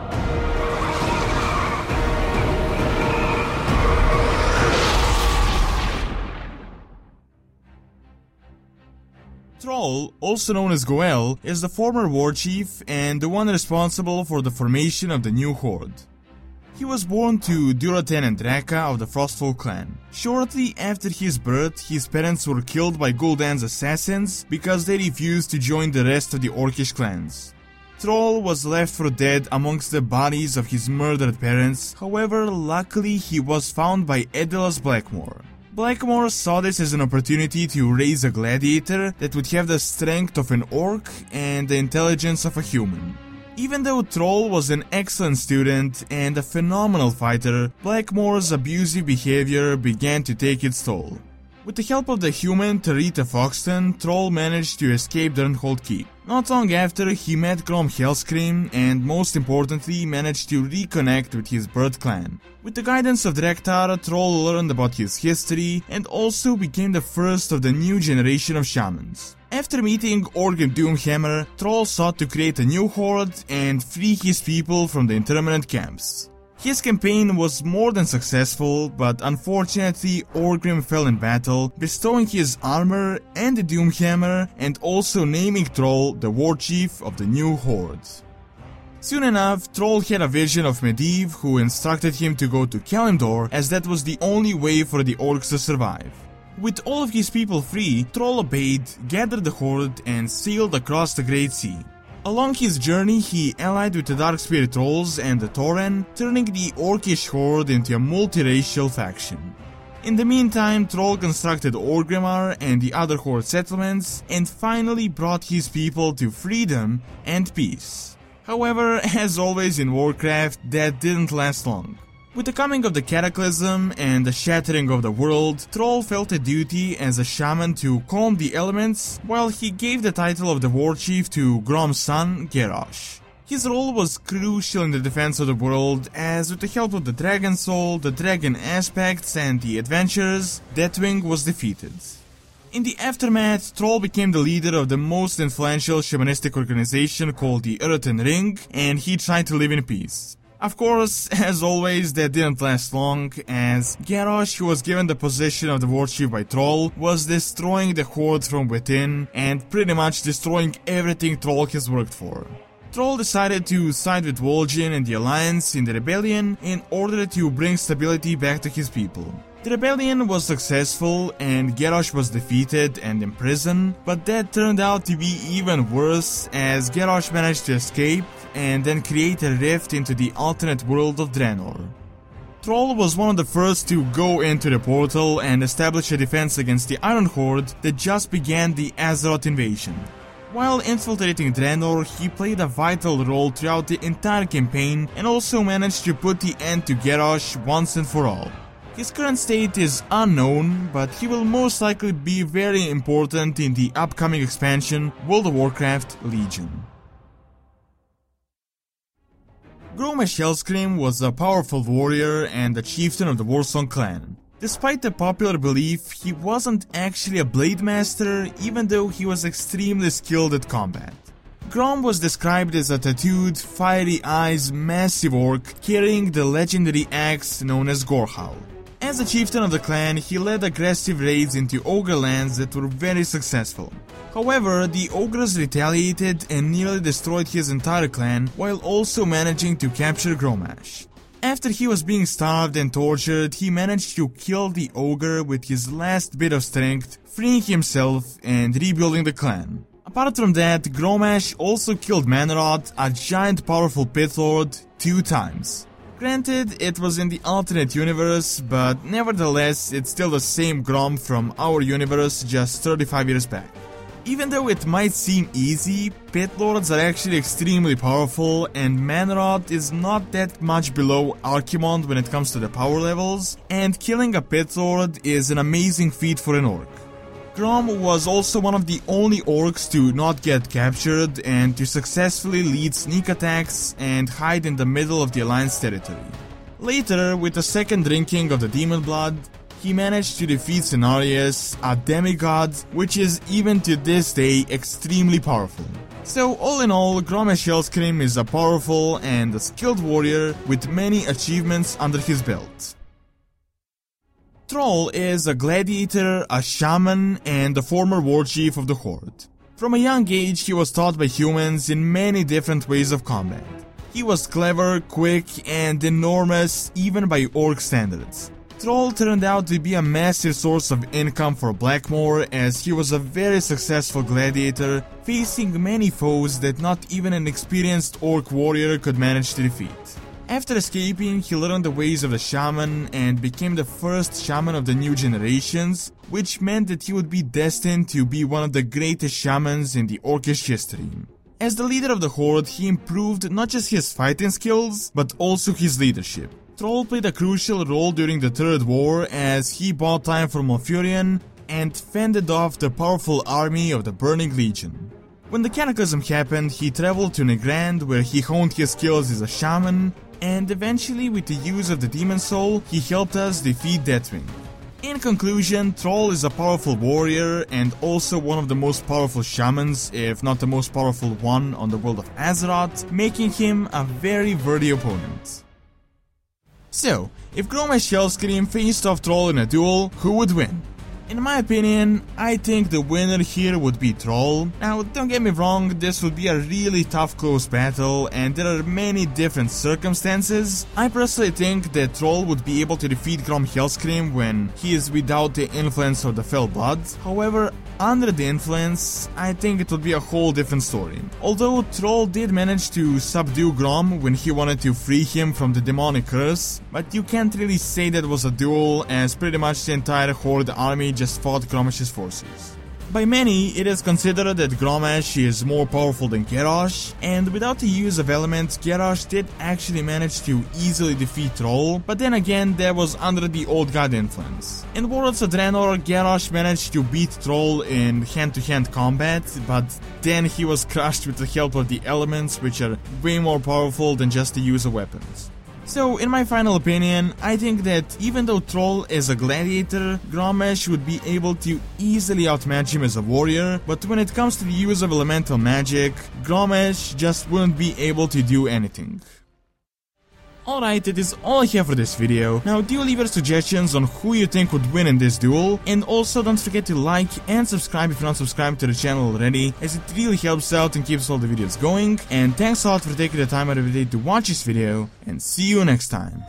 Troll, also known as Goel, is the former war chief and the one responsible for the formation of the new horde. He was born to Durotan and Draka of the Frostfall clan. Shortly after his birth, his parents were killed by Gul'dan's assassins because they refused to join the rest of the Orcish clans. Thrall was left for dead amongst the bodies of his murdered parents. However, luckily he was found by Edelas Blackmore. Blackmore saw this as an opportunity to raise a gladiator that would have the strength of an orc and the intelligence of a human. Even though Thrall was an excellent student and a phenomenal fighter, Blackmore's abusive behavior began to take its toll. With the help of the human Tarita Foxton, Thrall managed to escape Durnhold Keep. Not long after, he met Grom Hellscream and, most importantly, managed to reconnect with his birth clan. With the guidance of Drektar, Thrall learned about his history and also became the first of the new generation of shamans. After meeting Orgrim Doomhammer, Thrall sought to create a new horde and free his people from the interment camps. His campaign was more than successful, but unfortunately Orgrim fell in battle, bestowing his armor and the Doomhammer and also naming Thrall the war chief of the new horde. Soon enough, Thrall had a vision of Medivh, who instructed him to go to Kalimdor as that was the only way for the orcs to survive. With all of his people free, Thrall obeyed, gathered the horde, and sailed across the Great Sea. Along his journey, he allied with the Darkspear Trolls and the Tauren, turning the Orcish horde into a multiracial faction. In the meantime, Thrall constructed Orgrimmar and the other horde settlements, and finally brought his people to freedom and peace. However, as always in Warcraft, that didn't last long. With the coming of the Cataclysm and the shattering of the world, Thrall felt a duty as a shaman to calm the elements, while he gave the title of the war chief to Grom's son, Garrosh. His role was crucial in the defense of the world, as with the help of the Dragon Soul, the Dragon Aspects, and the Adventurers, Deathwing was defeated. In the aftermath, Thrall became the leader of the most influential shamanistic organization called the Urten Ring, and he tried to live in peace. Of course, as always, that didn't last long, as Garrosh, who was given the position of the war chief by Thrall, was destroying the horde from within, and pretty much destroying everything Thrall has worked for. Thrall decided to side with Vol'jin and the Alliance in the rebellion in order to bring stability back to his people. The rebellion was successful and Garrosh was defeated and imprisoned, but that turned out to be even worse as Garrosh managed to escape and then create a rift into the alternate world of Draenor. Thrall was one of the first to go into the portal and establish a defense against the Iron Horde that just began the Azeroth invasion. While infiltrating Draenor, he played a vital role throughout the entire campaign and also managed to put the end to Garrosh once and for all. His current state is unknown, but he will most likely be very important in the upcoming expansion World of Warcraft Legion. Grommash Hellscream was a powerful warrior and a chieftain of the Warsong clan. Despite the popular belief, he wasn't actually a blade master, even though he was extremely skilled at combat. Grom was described as a tattooed, fiery eyes, massive orc carrying the legendary axe known as Gorehowl. As a chieftain of the clan, he led aggressive raids into ogre lands that were very successful. However, the ogres retaliated and nearly destroyed his entire clan, while also managing to capture Grommash. After he was being starved and tortured, he managed to kill the ogre with his last bit of strength, freeing himself and rebuilding the clan. Apart from that, Grommash also killed Manarod, a giant powerful pit lord, two times. Granted, it was in the alternate universe, but nevertheless, it's still the same Grom from our universe just thirty-five years back. Even though it might seem easy, pit lords are actually extremely powerful, and Manarod is not that much below Archimonde when it comes to the power levels, and killing a pit lord is an amazing feat for an orc. Grom was also one of the only orcs to not get captured and to successfully lead sneak attacks and hide in the middle of the Alliance territory. Later, with the second drinking of the demon blood, he managed to defeat Cenarius, a demigod, which is even to this day extremely powerful. So all in all, Grommash Hellscream is a powerful and a skilled warrior with many achievements under his belt. Thrall is a gladiator, a shaman, and a former war chief of the Horde. From a young age, he was taught by humans in many different ways of combat. He was clever, quick, and enormous even by orc standards. Troll turned out to be a massive source of income for Blackmoor, as he was a very successful gladiator, facing many foes that not even an experienced orc warrior could manage to defeat. After escaping, he learned the ways of the shaman and became the first shaman of the new generations, which meant that he would be destined to be one of the greatest shamans in the orcish history. As the leader of the horde, he improved not just his fighting skills, but also his leadership. Troll played a crucial role during the Third War, as he bought time from Malfurion and fended off the powerful army of the Burning Legion. When the Cataclysm happened, he traveled to Nagrand, where he honed his skills as a shaman, and eventually with the use of the Demon Soul, he helped us defeat Deathwing. In conclusion, Troll is a powerful warrior and also one of the most powerful shamans, if not the most powerful one on the world of Azeroth, making him a very worthy opponent. So, if Grommash Hellscream faced off Troll in a duel, who would win? In my opinion, I think the winner here would be Troll. Now, don't get me wrong, this would be a really tough close battle, and there are many different circumstances. I personally think that Troll would be able to defeat Grom Hellscream when he is without the influence of the Fell Blood. However, under the influence, I think it would be a whole different story. Although Troll did manage to subdue Grom when he wanted to free him from the demonic curse, but you can't really say that was a duel, as pretty much the entire Horde army just fought Grommash's forces. By many, it is considered that Grommash is more powerful than Garrosh, and without the use of elements, Garrosh did actually manage to easily defeat Troll, but then again, that was under the Old God influence. In Warlords of Draenor, Garrosh managed to beat Troll in hand-to-hand combat, but then he was crushed with the help of the elements, which are way more powerful than just the use of weapons. So, in my final opinion, I think that even though Troll is a gladiator, Grommash would be able to easily outmatch him as a warrior, but when it comes to the use of elemental magic, Grommash just wouldn't be able to do anything. Alright, that is all I have for this video. Now do leave your suggestions on who you think would win in this duel, and also don't forget to like and subscribe if you're not subscribed to the channel already, as it really helps out and keeps all the videos going. And thanks a lot for taking the time out of your day to watch this video, and see you next time.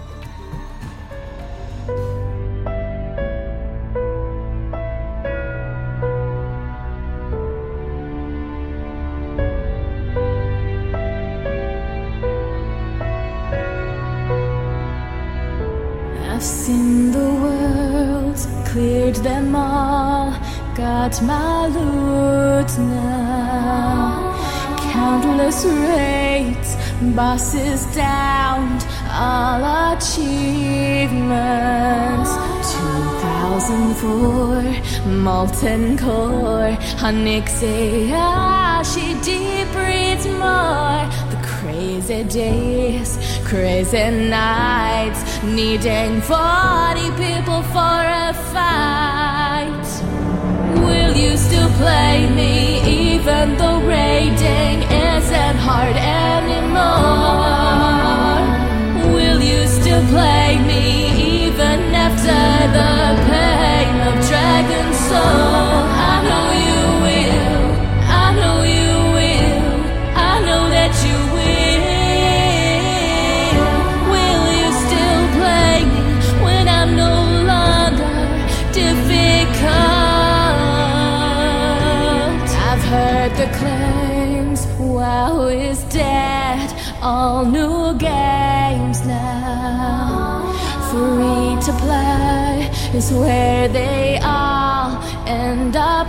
I've seen the world, cleared them all, got my loot now. Countless raids, bosses downed, all achievements. two thousand four, molten core, Onyxia, she deep breeds more. The crazy days, crazy nights, needing forty people for a fight. Will you still play me even though raiding isn't hard anymore? Will you still play me even after the pain of Dragon Soul? I know you will, I know you will, I know that you will. Will you still play me when I'm no longer difficult? I've heard the claims, WoW is dead, all new games now. Free to play is where they all end up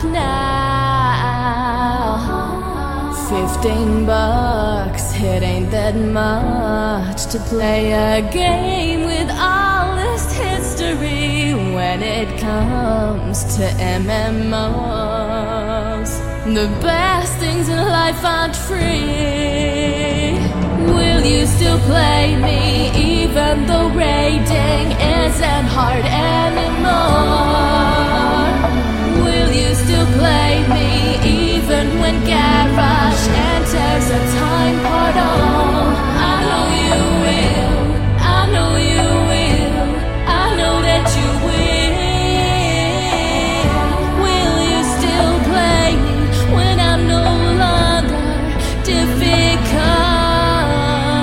now. Fifteen bucks, it ain't that much to play a game with all this history when it comes to M M Os. The best things in life aren't free. Will you still play me even though raiding isn't hard anymore? Will you still play me even when Garrosh enters a time portal? I know you will, I know you will, I know that you will. Will you still play me when I'm no longer difficult?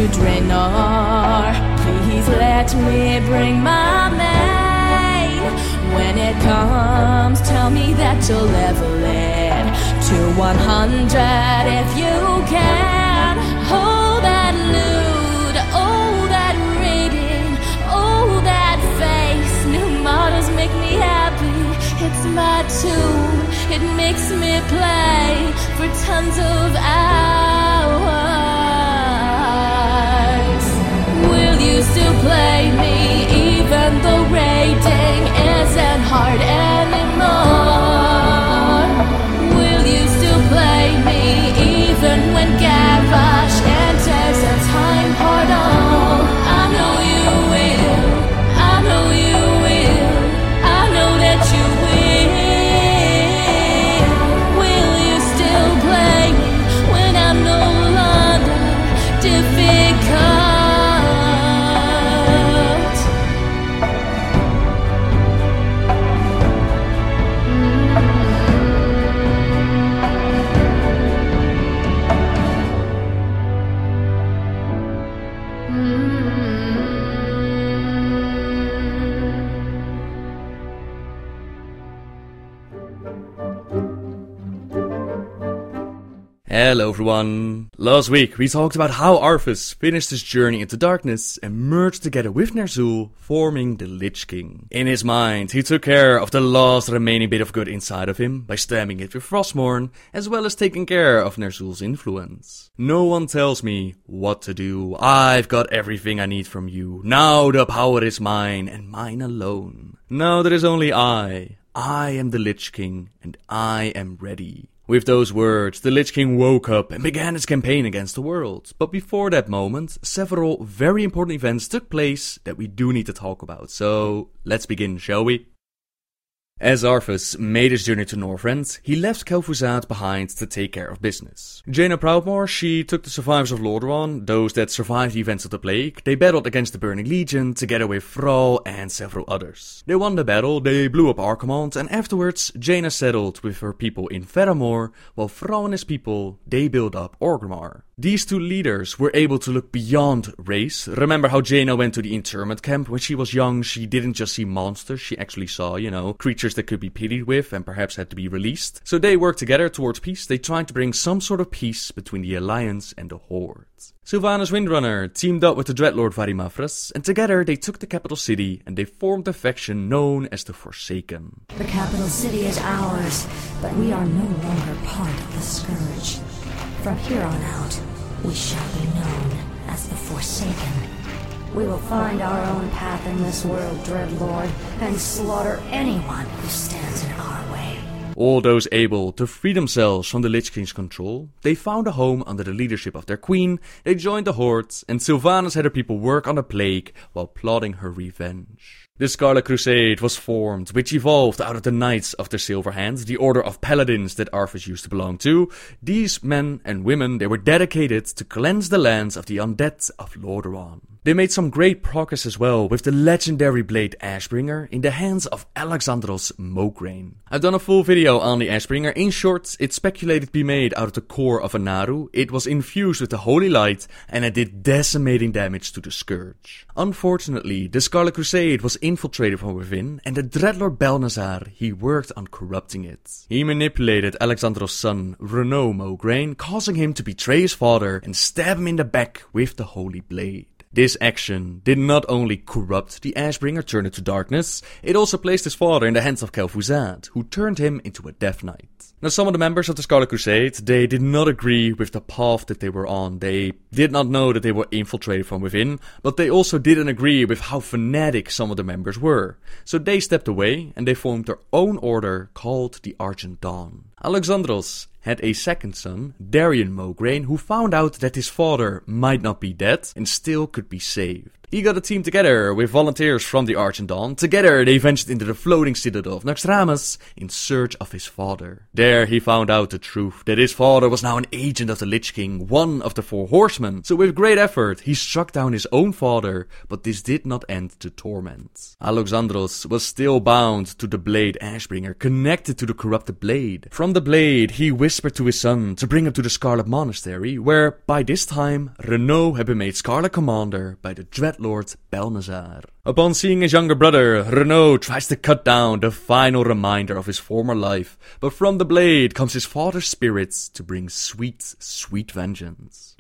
to Draenor. Please let me bring my mane. When it comes, tell me that you'll level it to one hundred if you can. Oh, that nude, oh, that reading, oh, that face. New models make me happy. It's my tune, it makes me play for tons of hours. Will you still play me even though rating isn't hard anymore? Will you still play me even when Garrosh enters a time portal? I know you will, I know you will, I know that you will. Will you still play me when I'm no longer difficult? Hello everyone! Last week we talked about how Arthas finished his journey into darkness and merged together with Ner'zhul, forming the Lich King. In his mind, he took care of the last remaining bit of good inside of him by stabbing it with Frostmourne, as well as taking care of Ner'zhul's influence. No one tells me what to do. I've got everything I need from you. Now the power is mine, and mine alone. Now there is only I. I am the Lich King, and I am ready. With those words, the Lich King woke up and began his campaign against the world. But before that moment, several very important events took place that we do need to talk about. So, let's begin, shall we? As Arthas made his journey to Northrend, he left Kel'Thuzad behind to take care of business. Jaina Proudmoore, she took the survivors of Lordaeron, those that survived the events of the Plague. They battled against the Burning Legion, together with Thrall and several others. They won the battle, they blew up Archimonde, and afterwards, Jaina settled with her people in Theramore, while Thrall and his people, they built up Orgrimmar. These two leaders were able to look beyond race. Remember how Jaina went to the internment camp when she was young? She didn't just see monsters, she actually saw, you know, creatures that could be pitied with and perhaps had to be released. So they worked together towards peace. They tried to bring some sort of peace between the Alliance and the Horde. Sylvanas Windrunner teamed up with the Dreadlord Varimathras, and together they took the capital city and they formed a faction known as the Forsaken. The capital city is ours, but we are no longer part of the Scourge. From here on out, we shall be known as the Forsaken. We will find our own path in this world, Dreadlord, and slaughter anyone who stands in our way. All those able to free themselves from the Lich King's control, they found a home under the leadership of their queen, they joined the Horde, and Sylvanas had her people work on the Plague while plotting her revenge. The Scarlet Crusade was formed, which evolved out of the Knights of the Silver Hand, the order of paladins that Arthas used to belong to. These men and women, they were dedicated to cleanse the lands of the undead of Lordaeron. They made some great progress as well with the legendary blade Ashbringer in the hands of Alexandros Mograine. I've done a full video on the Ashbringer. In short, it's speculated to be made out of the core of a Naru. It was infused with the Holy Light and it did decimating damage to the Scourge. Unfortunately, the Scarlet Crusade was infiltrated from within, and the Dreadlord Balnazar, he worked on corrupting it. He manipulated Alexandros' son, Renaud Mograine, causing him to betray his father and stab him in the back with the Holy Blade. This action did not only corrupt the Ashbringer, turn it to darkness, it also placed his father in the hands of Kel'Thuzad, who turned him into a Death Knight. Now, some of the members of the Scarlet Crusade, they did not agree with the path that they were on. They did not know that they were infiltrated from within, but they also didn't agree with how fanatic some of the members were. So they stepped away, and they formed their own order called the Argent Dawn. Alexandros had a second son, Darion Mograine, who found out that his father might not be dead and still could be saved. he got a team together with volunteers from the Argent Dawn. Together they ventured into the floating citadel of Naxxramas in search of his father. There he found out the truth, that his father was now an agent of the Lich King, one of the four horsemen. So with great effort he struck down his own father, but this did not end the torment. Alexandros was still bound to the blade Ashbringer, connected to the corrupted blade. From the blade he whispered to his son to bring him to the Scarlet Monastery, where by this time Renaud had been made Scarlet Commander by the Dreadlord Balnazar. Upon seeing his younger brother, Renaud tries to cut down the final reminder of his former life, but from the blade comes his father's spirits to bring sweet, sweet vengeance.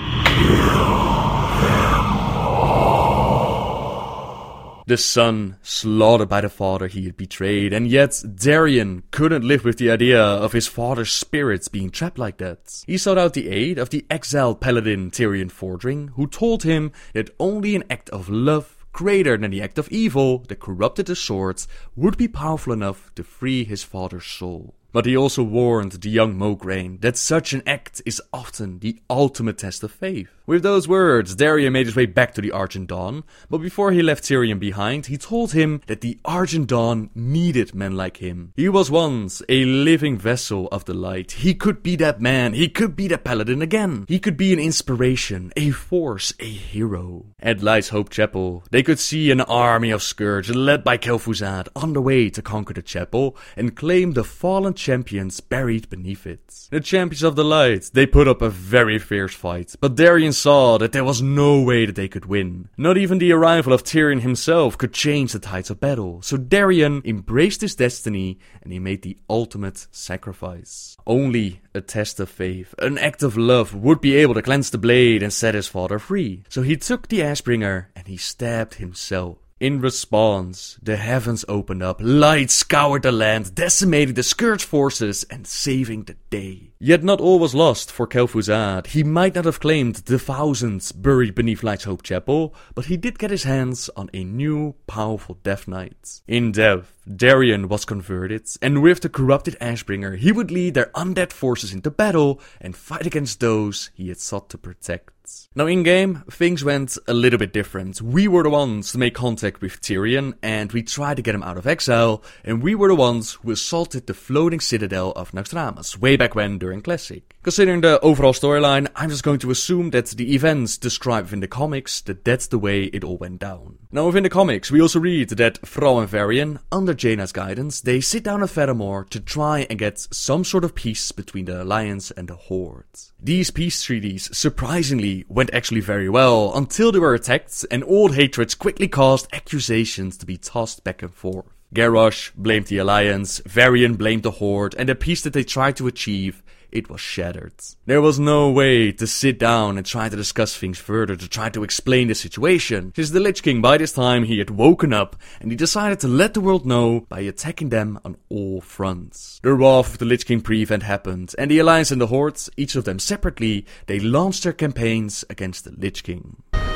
The son slaughtered by the father he had betrayed, and yet Darien couldn't live with the idea of his father's spirits being trapped like that. He sought out the aid of the exiled paladin Tyrion Fordring, who told him that only an act of love greater than the act of evil that corrupted the swords would be powerful enough to free his father's soul. But he also warned the young Mograine that such an act is often the ultimate test of faith. With those words, Darien made his way back to the Argent Dawn, but before he left Tyrion behind, he told him that the Argent Dawn needed men like him. He was once a living vessel of the light. He could be that man, he could be that paladin again. He could be an inspiration, a force, a hero. At Light's Hope Chapel, they could see an army of Scourge led by Kel'Thuzad on the way to conquer the chapel and claim the fallen champions buried beneath it. The champions of the light, they put up a very fierce fight, but Darien saw that there was no way that they could win. Not even the arrival of Tyrion himself could change the tides of battle, so Darien embraced his destiny and he made the ultimate sacrifice. Only a test of faith, an act of love, would be able to cleanse the blade and set his father free. So he took the Ashbringer and he stabbed himself. In response, the heavens opened up, light scoured the land, decimating the Scourge forces and saving the day. Yet not all was lost for Kel'Thuzad. He might not have claimed the thousands buried beneath Light's Hope Chapel, but he did get his hands on a new, powerful Death Knight. In death, Darien was converted, and with the corrupted Ashbringer, he would lead their undead forces into battle and fight against those he had sought to protect. Now in-game, things went a little bit different. We were the ones to make contact with Tyrion, and we tried to get him out of exile, and we were the ones who assaulted the floating citadel of Naxxramas, way back when during Classic. Considering the overall storyline, I'm just going to assume that the events described within the comics, that that's the way it all went down. Now within the comics, we also read that Thrall and Varian, under Jaina's guidance, they sit down at Fedamore to try and get some sort of peace between the Alliance and the Horde. These peace treaties, surprisingly, went actually very well, until they were attacked, and old hatreds quickly caused accusations to be tossed back and forth. Garrosh blamed the Alliance, Varian blamed the Horde, and the peace that they tried to achieve, it was shattered. There was no way to sit down and try to discuss things further, to try to explain the situation, since the Lich King by this time he had woken up and he decided to let the world know by attacking them on all fronts. The wrath of the Lich King pre-event happened, and the Alliance and the Horde, each of them separately, they launched their campaigns against the Lich King.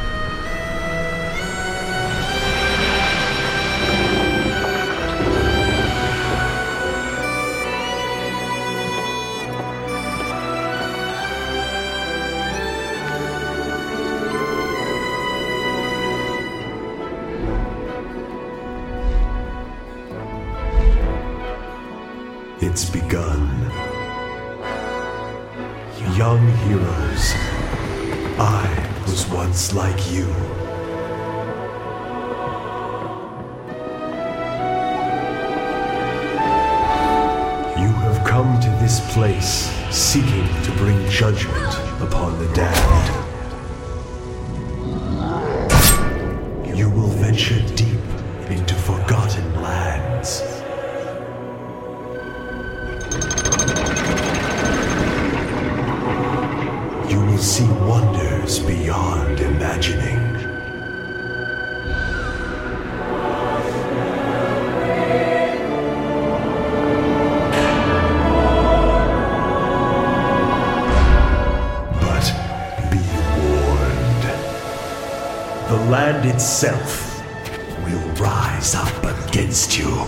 It's begun. Young heroes, I was once like you. You have come to this place seeking to bring judgment upon the damned. You will venture deep into forgotten lands. You will see wonders beyond imagining. But be warned. The land itself will rise up against you.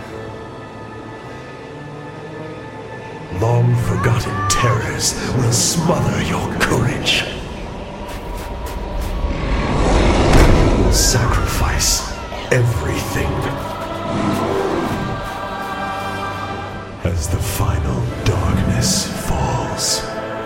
Long forgotten terrors will smother your courage. You will everything. As the final darkness falls.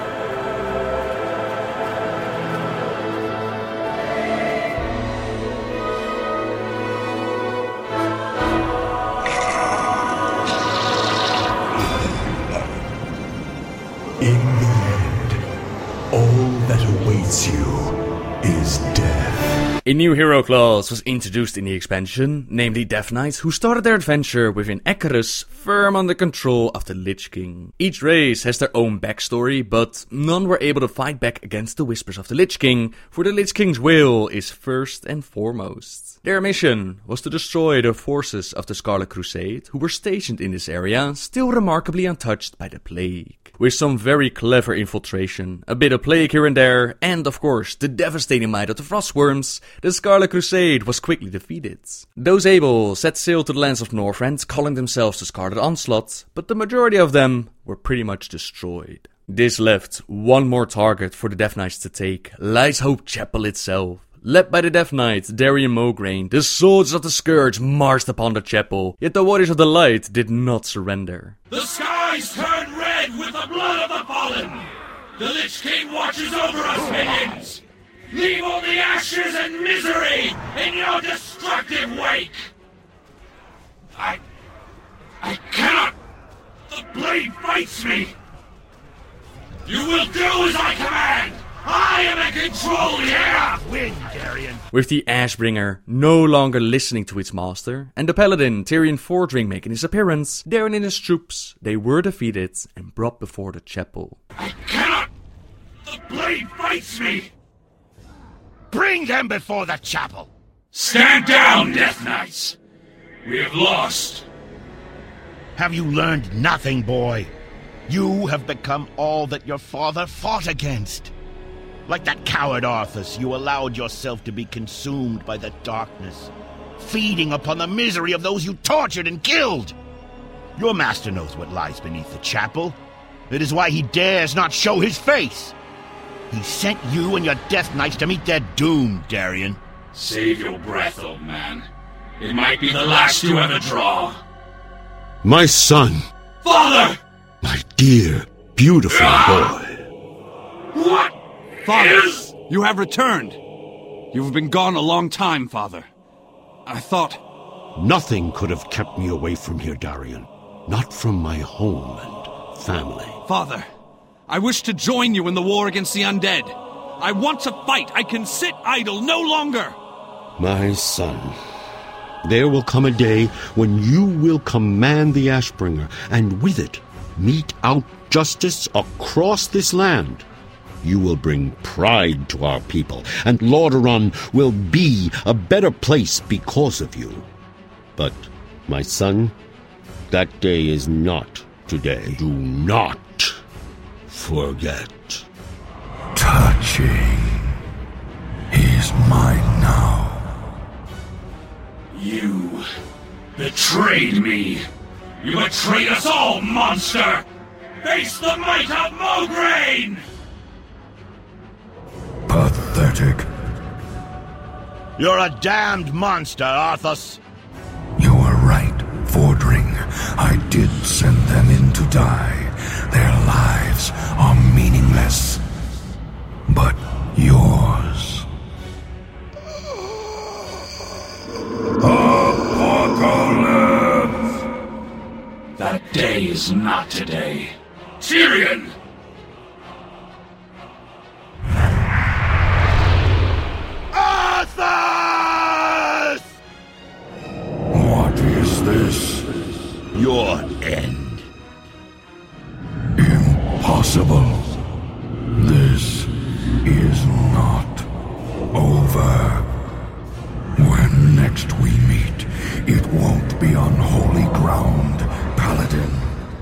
In the end, all that awaits you is death. A new hero class was introduced in the expansion, namely Death Knights, who started their adventure within Icarus, firm under control of the Lich King. Each race has their own backstory, but none were able to fight back against the Whispers of the Lich King, for the Lich King's will is first and foremost. Their mission was to destroy the forces of the Scarlet Crusade, who were stationed in this area, still remarkably untouched by the plague. With some very clever infiltration, a bit of plague here and there, and of course the devastating might of the Frostworms, the Scarlet Crusade was quickly defeated. Those able set sail to the lands of Northrend, calling themselves the Scarlet Onslaught, but the majority of them were pretty much destroyed. This left one more target for the Death Knights to take, Lies Hope Chapel itself. Led by the Death Knight, Darian Mograine, the soldiers of the Scourge marched upon the chapel, yet the Warriors of the Light did not surrender. The skies turn red with the blood of the fallen! The Lich King watches over us, minions! Leave all the ashes and misery in your destructive wake! I... I cannot... The blade bites me! You will do as I command! I am in control here! Win, Darian! With the Ashbringer no longer listening to its master, and the paladin Tyrion Fordring making his appearance, Darian and his troops, they were defeated and brought before the chapel. I cannot! The blade bites me! Bring them before the chapel! Stand down, Death Knights! We have lost. Have you learned nothing, boy? You have become all that your father fought against. Like that coward Arthas, you allowed yourself to be consumed by the darkness, feeding upon the misery of those you tortured and killed. Your master knows what lies beneath the chapel. It is why he dares not show his face. He sent you and your Death Knights to meet their doom, Darian. Save your breath, old man. It might be the last you ever draw. My son! Father! My dear, beautiful ah! boy. What? Father, is... you have returned. You've been gone a long time, Father. I thought... Nothing could have kept me away from here, Darian. Not from my home and family. Father, I wish to join you in the war against the undead. I want to fight. I can sit idle no longer. My son, there will come a day when you will command the Ashbringer, and with it, mete out justice across this land. You will bring pride to our people, and Lordaeron will be a better place because of you. But, my son, that day is not today. Do not forget. Touching. He's mine now. You betrayed me. You betrayed us all, monster! Face the might of Mograine! Pathetic. You're a damned monster, Arthas. You are right, Fordring. I did send them in to die. Their lives are meaningless. But yours... Apocalypse! That day is not today. Tyrion! Arthas! What is this? Your end. Impossible. This is not over. When next we meet, it won't be on holy ground, Paladin.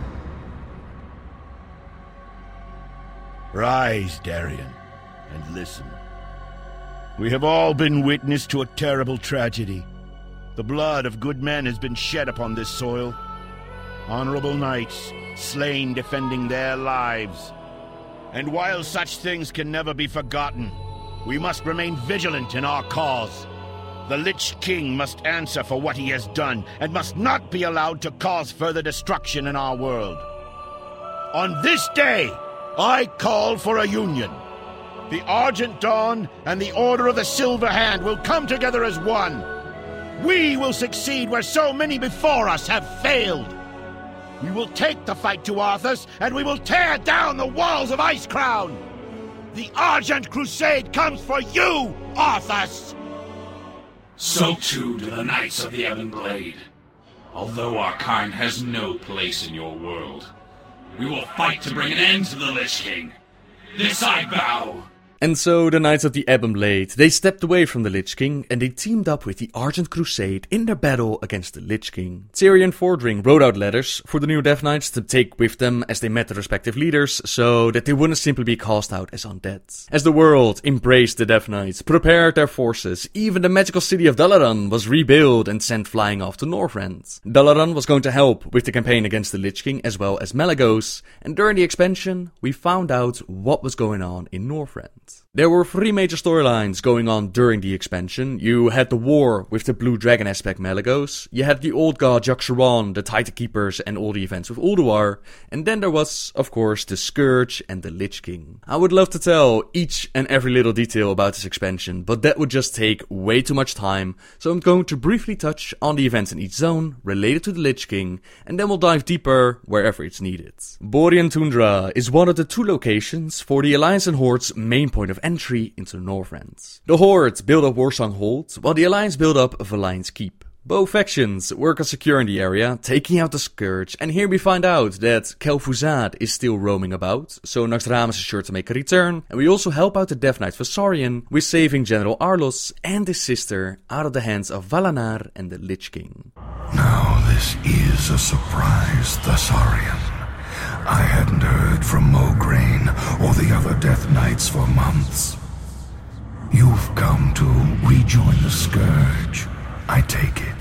Rise, Darian, and listen. We have all been witness to a terrible tragedy. The blood of good men has been shed upon this soil. Honorable knights, slain defending their lives. And while such things can never be forgotten, we must remain vigilant in our cause. The Lich King must answer for what he has done and must not be allowed to cause further destruction in our world. On this day, I call for a union. The Argent Dawn and the Order of the Silver Hand will come together as one. We will succeed where so many before us have failed. We will take the fight to Arthas, and we will tear down the walls of Icecrown. The Argent Crusade comes for you, Arthas! So too do the Knights of the Ebon Blade. Although our kind has no place in your world, we will fight to bring an end to the Lich King. This I vow. And so the Knights of the Ebon Blade, they stepped away from the Lich King and they teamed up with the Argent Crusade in their battle against the Lich King. Tyrion Fordring wrote out letters for the new Death Knights to take with them as they met the respective leaders, so that they wouldn't simply be cast out as undead. As the world embraced the Death Knights, prepared their forces, even the magical city of Dalaran was rebuilt and sent flying off to Northrend. Dalaran was going to help with the campaign against the Lich King as well as Malygos, and during the expansion, we found out what was going on in Northrend. There were three major storylines going on during the expansion. You had the war with the Blue Dragon aspect Malygos, you had the Old God Jaq'Sharon, the Titan Keepers and all the events with Ulduar, and then there was, of course, the Scourge and the Lich King. I would love to tell each and every little detail about this expansion, but that would just take way too much time, so I'm going to briefly touch on the events in each zone related to the Lich King, and then we'll dive deeper wherever it's needed. Borean Tundra is one of the two locations for the Alliance and Horde's main point of entry into Northrend. The Horde build up Warsong Hold, while the Alliance build up Valiant's Keep. Both factions work on securing the area, taking out the Scourge, and here we find out that Kel'Thuzad is still roaming about, so Naxxramas is sure to make a return, and we also help out the Death Knight Vasarion with saving General Arlos and his sister out of the hands of Valanar and the Lich King. Now this is a surprise, Thasarion. I hadn't heard from Mograine or the other Death Knights for months. You've come to rejoin the Scourge, I take it.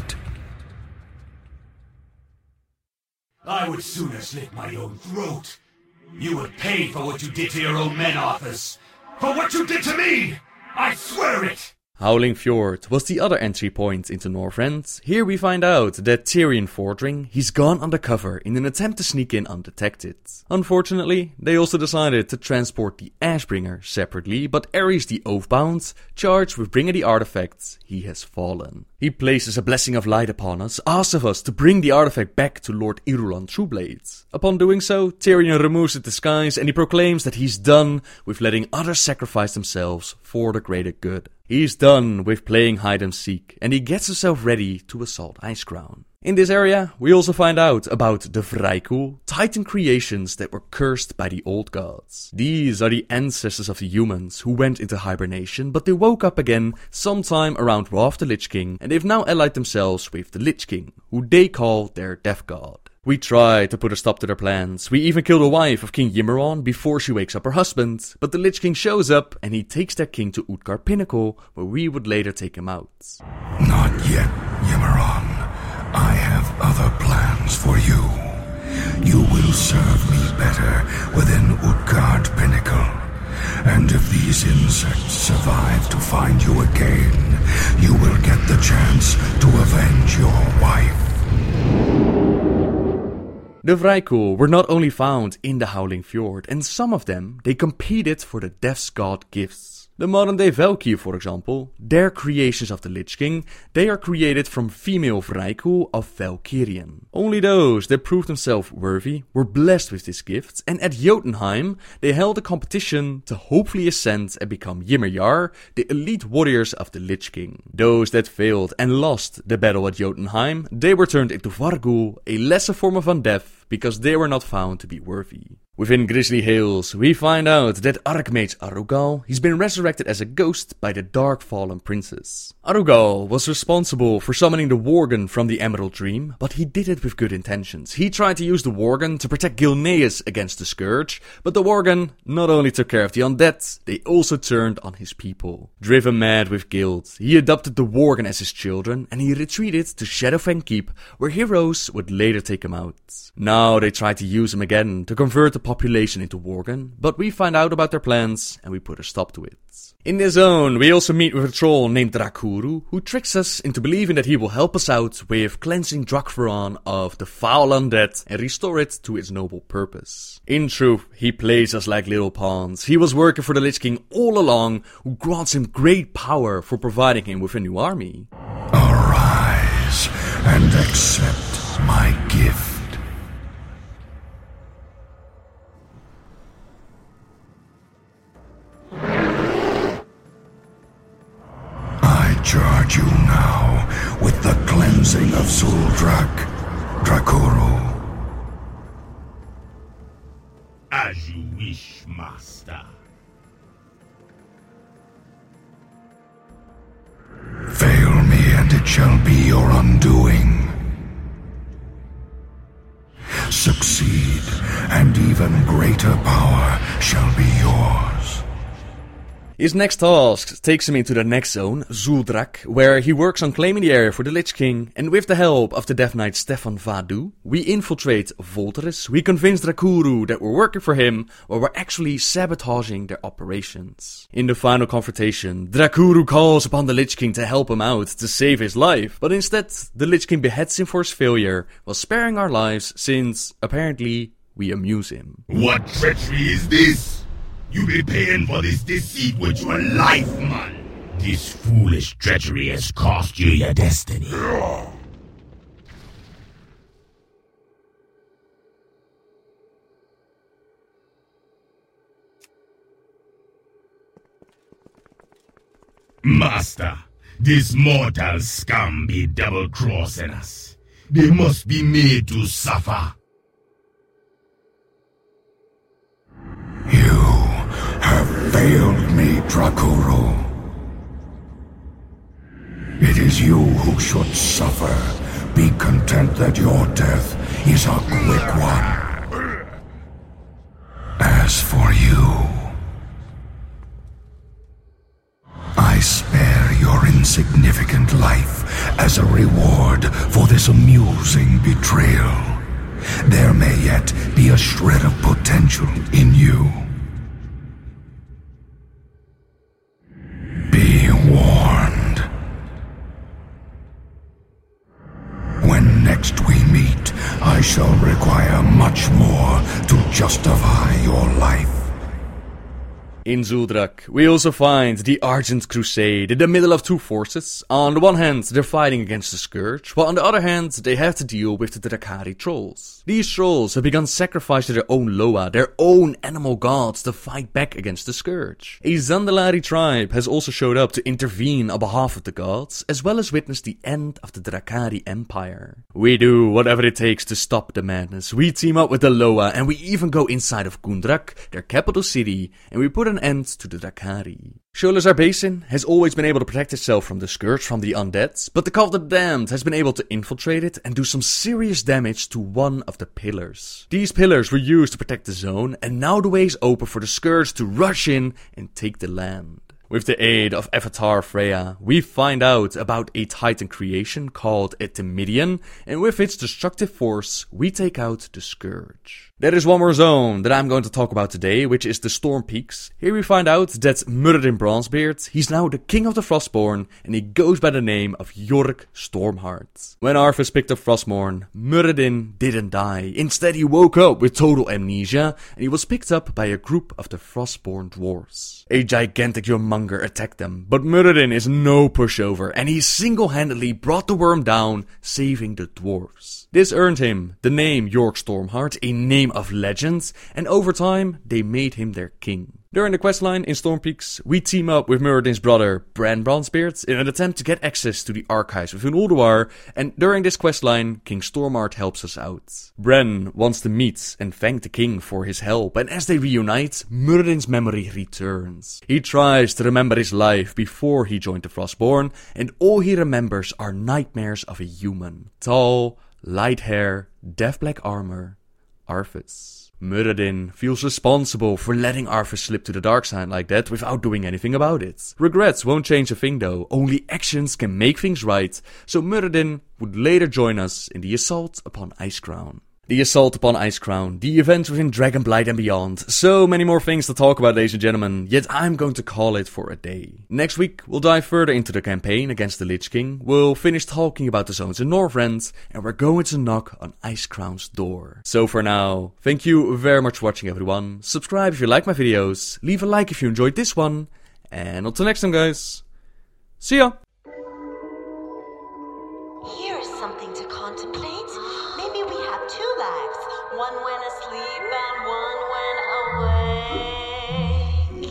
I would sooner slit my own throat. You would pay for what you did to your own men, Arthas. For what you did to me! I swear it! Howling Fjord was the other entry point into Northrend. Here we find out that Tyrion Fordring, he's gone undercover in an attempt to sneak in undetected. Unfortunately, they also decided to transport the Ashbringer separately, but Ares the Oathbound, charged with bringing the artifacts, he has fallen. He places a blessing of light upon us, asks of us to bring the artifact back to Lord Irulan Trueblade. Upon doing so, Tyrion removes the disguise and he proclaims that he's done with letting others sacrifice themselves for the greater good. He's done with playing hide and seek, and he gets himself ready to assault Icecrown. In this area, we also find out about the Vrykul, Titan creations that were cursed by the old gods. These are the ancestors of the humans who went into hibernation, but they woke up again sometime around Wrath the Lich King, and they've now allied themselves with the Lich King, who they call their death god. We try to put a stop to their plans. We even kill the wife of King Yimmeron before she wakes up her husband. But the Lich King shows up and he takes their king to Utgard Pinnacle, where we would later take him out. Not yet, Yimmeron. I have other plans for you. You will serve me better within Utgard Pinnacle. And if these insects survive to find you again, you will get the chance to avenge your wife. The Vrykul were not only found in the Howling Fjord, and some of them, they competed for the Death's God gifts. The modern-day Valkyrie, for example, their creations of the Lich King, they are created from female Vrykul of Valkyrian. Only those that proved themselves worthy were blessed with this gift, and at Jotunheim, they held a competition to hopefully ascend and become Ymir, the elite warriors of the Lich King. Those that failed and lost the battle at Jotunheim, they were turned into Vargul, a lesser form of undeath, because they were not found to be worthy. Within Grizzly Hills, we find out that Archmage Arugal, he's been resurrected as a ghost by the Dark Fallen Princess. Arugal was responsible for summoning the Worgen from the Emerald Dream, but he did it with good intentions. He tried to use the Worgen to protect Gilneas against the Scourge, but the Worgen not only took care of the undead, they also turned on his people. Driven mad with guilt, he adopted the Worgen as his children, and he retreated to Shadowfang Keep, where heroes would later take him out. Now they tried to use him again to convert the population into Worgen, but we find out about their plans and we put a stop to it. In this zone, we also meet with a troll named Drakuru, who tricks us into believing that he will help us out with cleansing Drakveron of the foul undead and restore it to its noble purpose. In truth, he plays us like little pawns. He was working for the Lich King all along, who grants him great power for providing him with a new army. Arise and accept my gift. I charge you now with the cleansing of Zuldrak, Drakuru. As you wish, Master. Fail me and it shall be your undoing. Succeed and even greater power shall be yours. His next task takes him into the next zone, Zuldrak, where he works on claiming the area for the Lich King, and with the help of the Death Knight Stefan Vadu, we infiltrate Volteris. We convince Drakuru that we're working for him, while we're actually sabotaging their operations. In the final confrontation, Drakuru calls upon the Lich King to help him out to save his life, but instead, the Lich King beheads him for his failure, while sparing our lives since, apparently, we amuse him. What treachery is this? You be paying for this deceit with your life, man. This foolish treachery has cost you your destiny. Master, this mortal scum be double-crossing us. They must be made to suffer. You have failed me, Drakuru. It is you who should suffer. Be content that your death is a quick one. As for you, I spare your insignificant life as a reward for this amusing betrayal. There may yet be a shred of potential in you. Be warned. When next we meet, I shall require much more to justify your life. In Zuldrak, we also find the Argent Crusade in the middle of two forces. On the one hand, they're fighting against the Scourge, while on the other hand, they have to deal with the Drakari trolls. These trolls have begun sacrificing their own Loa, their own animal gods, to fight back against the Scourge. A Zandalari tribe has also showed up to intervene on behalf of the gods, as well as witness the end of the Drakari Empire. We do whatever it takes to stop the madness. We team up with the Loa, and we even go inside of Gundrak, their capital city, and we put an end to the Drakari. Sholazar Basin has always been able to protect itself from the Scourge, from the undead, but the Cult of the Damned has been able to infiltrate it and do some serious damage to one of the pillars. These pillars were used to protect the zone, and now the way is open for the Scourge to rush in and take the land. With the aid of Avatar Freya, we find out about a Titan creation called a Timidian, and with its destructive force, we take out the Scourge. There is one more zone that I'm going to talk about today, which is the Storm Peaks. Here we find out that Muradin Bronzebeard, he's now the king of the Frostborn, and he goes by the name of Yorick Stormheart. When Arthas picked up Frostmourne, Muradin didn't die. Instead, he woke up with total amnesia, and he was picked up by a group of the Frostborn dwarves. A gigantic Yourmonger attacked them, but Muradin is no pushover, and he single-handedly brought the worm down, saving the dwarves. This earned him the name Yorick Stormheart, a name of legends, and over time, they made him their king. During the questline in Storm Peaks, we team up with Muradin's brother, Bran Bronzebeard, in an attempt to get access to the archives within Ulduar, and during this questline, King Stormheart helps us out. Bran wants to meet and thank the king for his help, and as they reunite, Muradin's memory returns. He tries to remember his life before he joined the Frostborn, and all he remembers are nightmares of a human. Tall, light hair, death black armor, Arthas. Muradin feels responsible for letting Arthas slip to the dark side like that without doing anything about it. Regrets won't change a thing though, only actions can make things right, so Muradin would later join us in the assault upon Icecrown. the assault upon Icecrown, the events within Dragonblight and beyond. So many more things to talk about, ladies and gentlemen, yet I'm going to call it for a day. Next week, we'll dive further into the campaign against the Lich King, we'll finish talking about the zones in Northrend, and we're going to knock on Icecrown's door. So for now, thank you very much for watching, everyone. Subscribe if you like my videos, leave a like if you enjoyed this one, and until next time, guys, see ya! Here's something to contemplate. Maybe we have two lives. One when asleep and one when awake.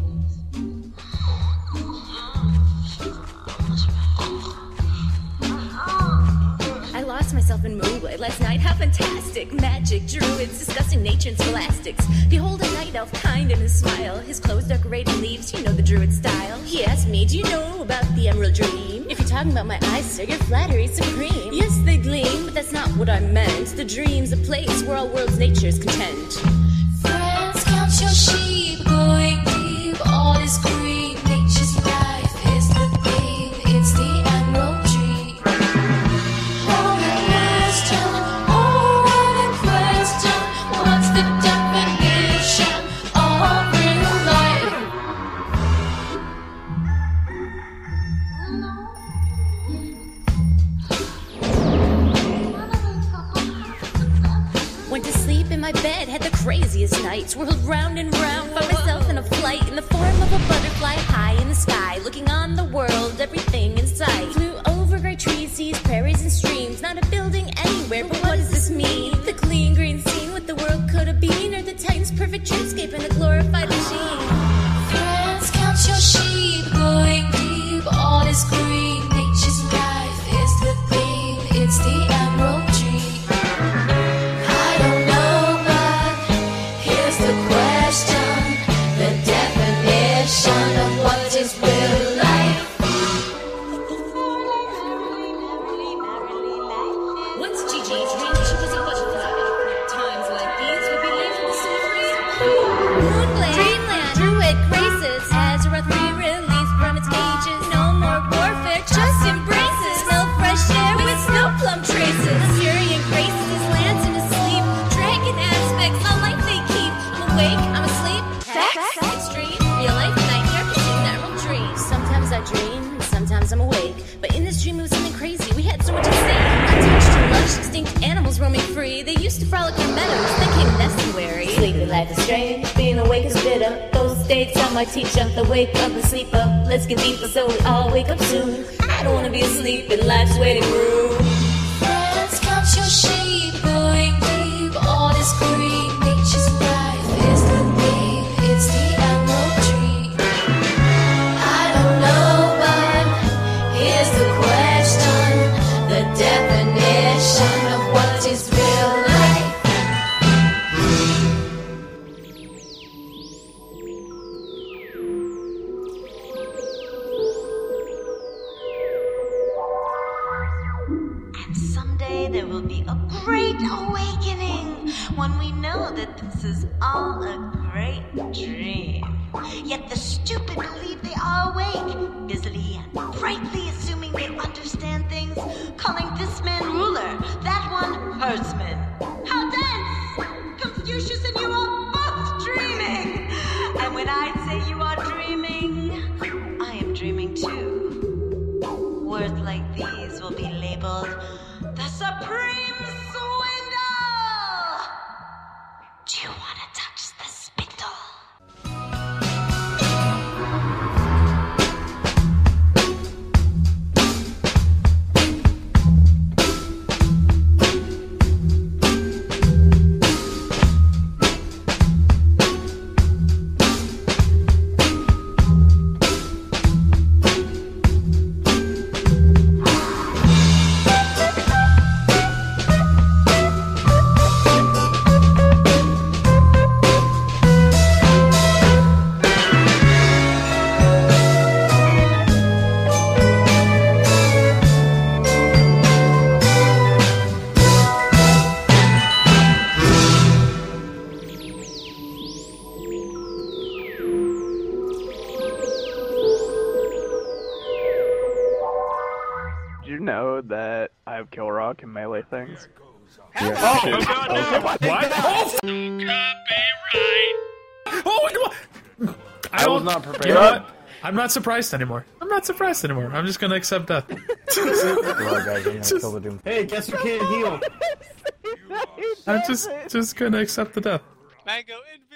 I lost myself in Moonblade last night. How fantastic! Magic, druids, discussing nature and scholastics. Behold a night elf, kind in his smile. His clothes decorated leaves, you know the druid style. He asked me, do you know about the Emerald Dream? If you're talking about my eyes, sir, your flattery's supreme. Yes, they gleam, but that's not what I meant. The dream's a place where all world's nature is content. Friends, count your sheep, going deep. All is green, nature's life is the theme. It's the Emerald Dream. All the question, all the question. What's the definition of real life? Went to sleep in my bed, had the craziest nights. Whirled round and round, found myself in a flight in the form of a butterfly high in the sky, looking on the world, everything in sight. Flew over great trees, seas, prairies, and streams. Not a building anywhere, but what does this mean? The clean green scene, what the world could have been, or the Titan's perfect dreamscape in a glorified machine. Friends, count your sheep, going deep. All is green, nature's life is the theme. It's the Emerald Dream. I don't know, but here's the question. The definition of what is real life. What's Gigi's dream? She was a butterfly. Times like these would be late for the slippery. Moonblade, Dreamland, Druid, Graces, Azeroth re-released from its cages. No more warfare, just embraces. Smell fresh air with snow plum traces. Luxuriant graces, lands in a sleep. Dragon aspects, all life they keep. I'm awake, I'm asleep. Facts, extreme, real life, nightmare, pursuing the Emerald Dream. Sometimes I dream, sometimes I'm awake. But in this dream it was something crazy. We had so much to say. Untouched and lush, extinct animals roaming free. They used to frolic in meadows, then came estuary. Sleeping life is strange, being awake is bitter. Those states I might teach up the wake up and sleep up. Let's get deeper so we all wake up soon. I don't wanna be asleep in life's waiting room. Friends, count your sheep, going deep. All is green, nature's life is the theme. It's the Emerald Dream. I don't know, but here's the question. The definition of what is real life. And someday there will be a great awakening when we know that this is all a great dream. Yet the stupid believe they are awake, busily and brightly assuming they understand things, calling this man ruler, that one herdsman. How dense! Confucius and you are both dreaming! And when I say you are dreaming, I am dreaming too. Words like these will be labeled the Supreme Swindle! Do you want to touch the spindle? Did you know that I have Kill Rock and melee things? Yeah. Oh, Shit. oh, God, no. Okay. What? What? Oh, come on. I was not prepared. You know what? I'm not surprised anymore. I'm not surprised anymore. I'm just gonna accept that. Just- Hey, guess who can't heal? I'm just just gonna accept the death. Mango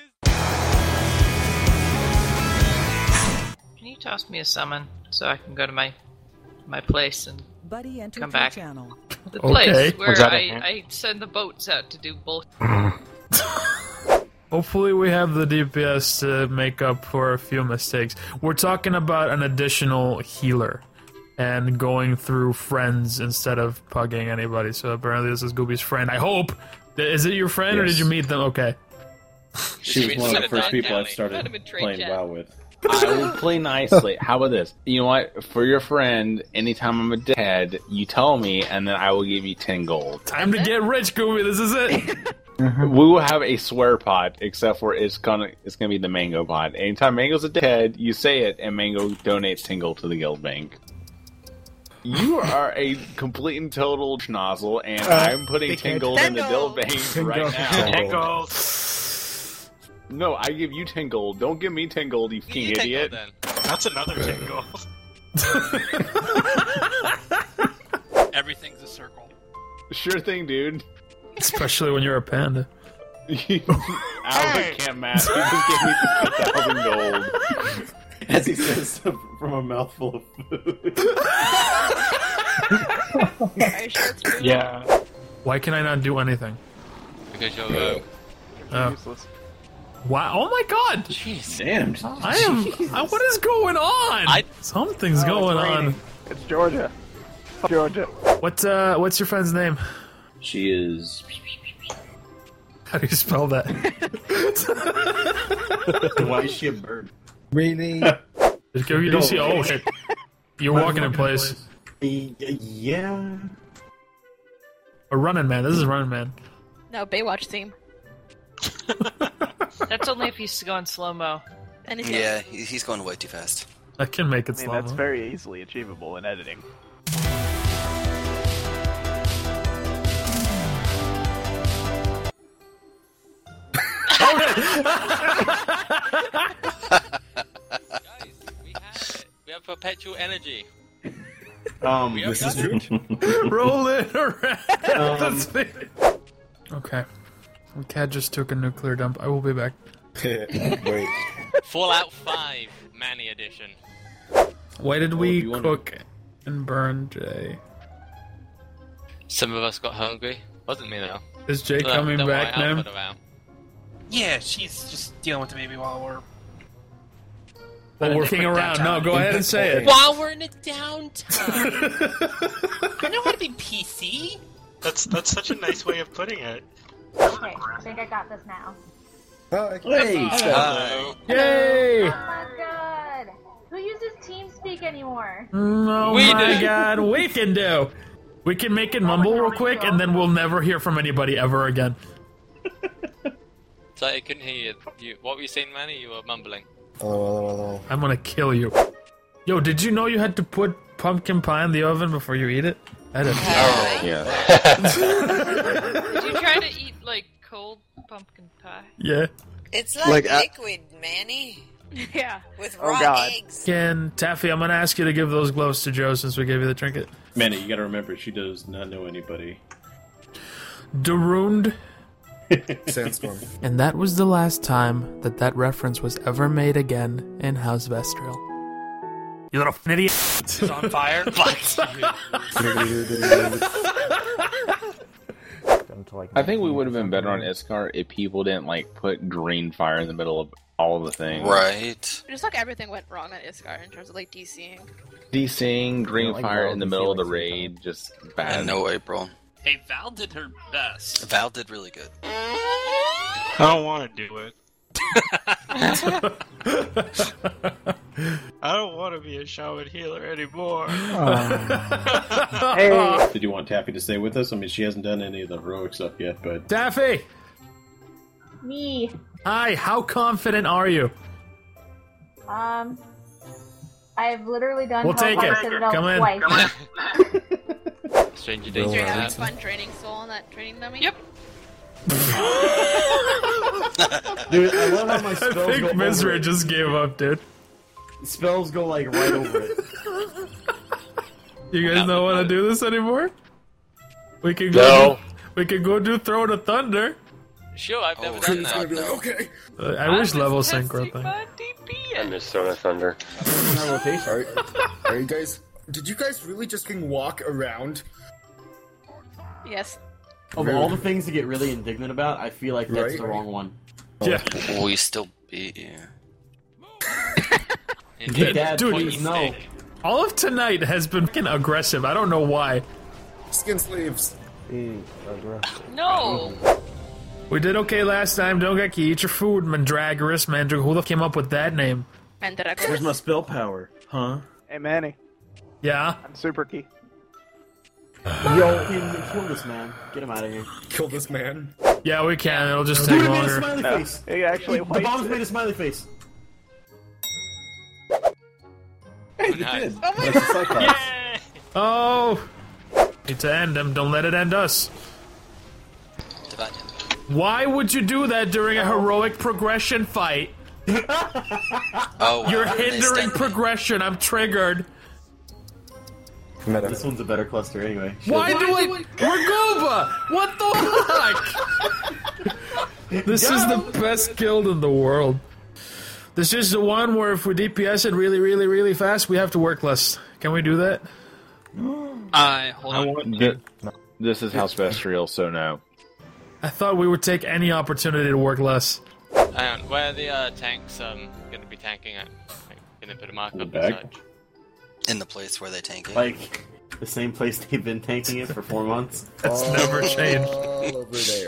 Can you toss me a summon so I can go to my my place and Buddy entered come your back? channel. The Okay. place where Was that a I, hint? I send the boats out to do both. Hopefully we have the D P S to make up for a few mistakes. We're talking about an additional healer and going through friends instead of pugging anybody. So apparently this is Gooby's friend. I hope. Is it your friend or did Yes. you meet them? Okay. She's one of the first people I Let started him in trade playing chat. WoW with. I will play nicely. How about this? You know what? For your friend, anytime I'm a dead, you tell me, and then I will give you ten gold. Time to get rich, Gooby. This is it. We will have a swear pot, except for it's gonna it's gonna be the Mango pot. Anytime Mango's a dead, you say it, and Mango donates ten gold to the guild bank. You are a complete and total schnozzle, and Uh, I'm putting ten gold in the guild bank right now. ten gold. No, I give you ten gold. Don't give me ten gold, you king idiot. That's another ten gold. Everything's a circle. Sure thing, dude. Especially when you're a panda. Albert can't match. He just gave me a thousand gold. As he says from a mouthful of food. Yeah. Why can I not do anything? Because you're low. Oh. Wow! Oh my God! Jeez, damn! I am. Uh, what is going on? I- Something's Oh, going it's on. raining. It's Georgia. Georgia. What? Uh, what's your friend's name? She is. How do you spell that? Why is she a bird? Really? Just go. You don't see. Oh shit! You're walking in place. Yeah. A running man. This is running man. No, Baywatch theme. That's only if he's going slow mo. Yeah, he- he's going way too fast. I can make it I mean, slow. that's very easily achievable in editing. We have perpetual energy. Um, We have this is done true. Roll it around. Um, the thing. Okay. My cat just took a nuclear dump. I will be back. Wait. Fallout five Manny edition. Why did Oh, we if you wanna- cook and burn Jay? Some of us got hungry. Wasn't me though. Is Jay Don't- coming don't back worry, I'll now? put her out. Yeah, she's just dealing with the baby while we're. Well, on a working different around. downtime. No, go ahead and say it. While we're in a downtime. I know how to be P C. That's that's such a nice way of putting it. Okay, I think I got this now. Hey, Hello. Yay! Oh my god! Who uses TeamSpeak anymore? Oh We my do. God, we can do. We can make it mumble real quick, and then we'll never hear from anybody ever again. So I couldn't hear you. you. What were you saying, Manny? You were mumbling. I'm gonna kill you. Yo, did you know you had to put pumpkin pie in the oven before you eat it? I didn't. Oh. Did you try to eat like cold pumpkin pie? Yeah. It's like, Like, uh, liquid, Manny. Yeah. With Oh, raw God. eggs. Ken, Taffy, I'm gonna ask you to give those gloves to Joe since we gave you the trinket. Manny, you gotta remember, she does not know anybody. Darund. Sandstorm. And that was the last time that that reference was ever made again in House Vestrial. You little f- idiot. It's on fire. I think we would have been better on Iskar if people didn't like put green fire in the middle of all the things. Right. Just like everything went wrong on Iskar in terms of like DCing. DCing, green You don't like fire Val in the D C middle of the like raid, just bad. Yeah, no April. Hey, Val did her best. Val did really good. I don't want to do it. I don't want to be a shaman healer anymore. Hey. Did you want Taffy to stay with us? I mean, she hasn't done any of the heroic stuff yet, but... Taffy! Me. Hi, how confident are you? Um, I've literally done We'll take it. Citadel Come in. twice. Stranger Did Things. you like have that. fun training soul on that training dummy? Yep. Dude, I love how my I spells go think over Mizra it. just gave up, dude. Spells go like right over it. You guys don't want to do this anymore? We can No. go. Do, we can go do Throw the Thunder. Sure, I've never Oh, done it's that. gonna be like, Okay. Uh, I wish level sync were a thing. I miss Throne of Thunder. Are, are you guys? Did you guys really just can walk around? Yes. Of all the things to get really indignant about, I feel like that's Right. the wrong one. Yeah. We still beat you. Dad, Dude, please, no. All of tonight has been fucking aggressive. I don't know why. Skin sleeves. No! We did okay last time. Don't get eat your food, Mandragoras. Mandrag, who the came up with that name? And Where's my spell power? Huh? Hey, Manny. Yeah? I'm super key. Yo, can kill this man. Get him out of here. Kill this man. Yeah, we can. It'll just Dude, take he made a longer. smiley No, face. he actually the wipes bomb's it. made a smiley face. Hey, you Nice. did. That's a Cyclops. Oh! Need to end him. Don't let it end us. Why would you do that during a heroic progression fight? Oh, You're wow, they hindering stand- progression. I'm triggered. This one's a better cluster anyway. Shit. Why do I... Ragoba! What the fuck? This is the best guild in the world. This is the one where if we D P S it really, really, really fast, we have to work less. Can we do that? I hold I on. want thi- This is House Vestrial, so no. I thought we would take any opportunity to work less. Hang on, where are the uh, tanks um, going to be tanking at? Like, can they put a mark In up the and back? such? In the place where they tank it. Like, the same place they've been tanking it for four months. That's never changed. All over there.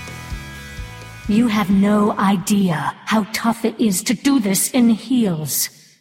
You have no idea how tough it is to do this in heels.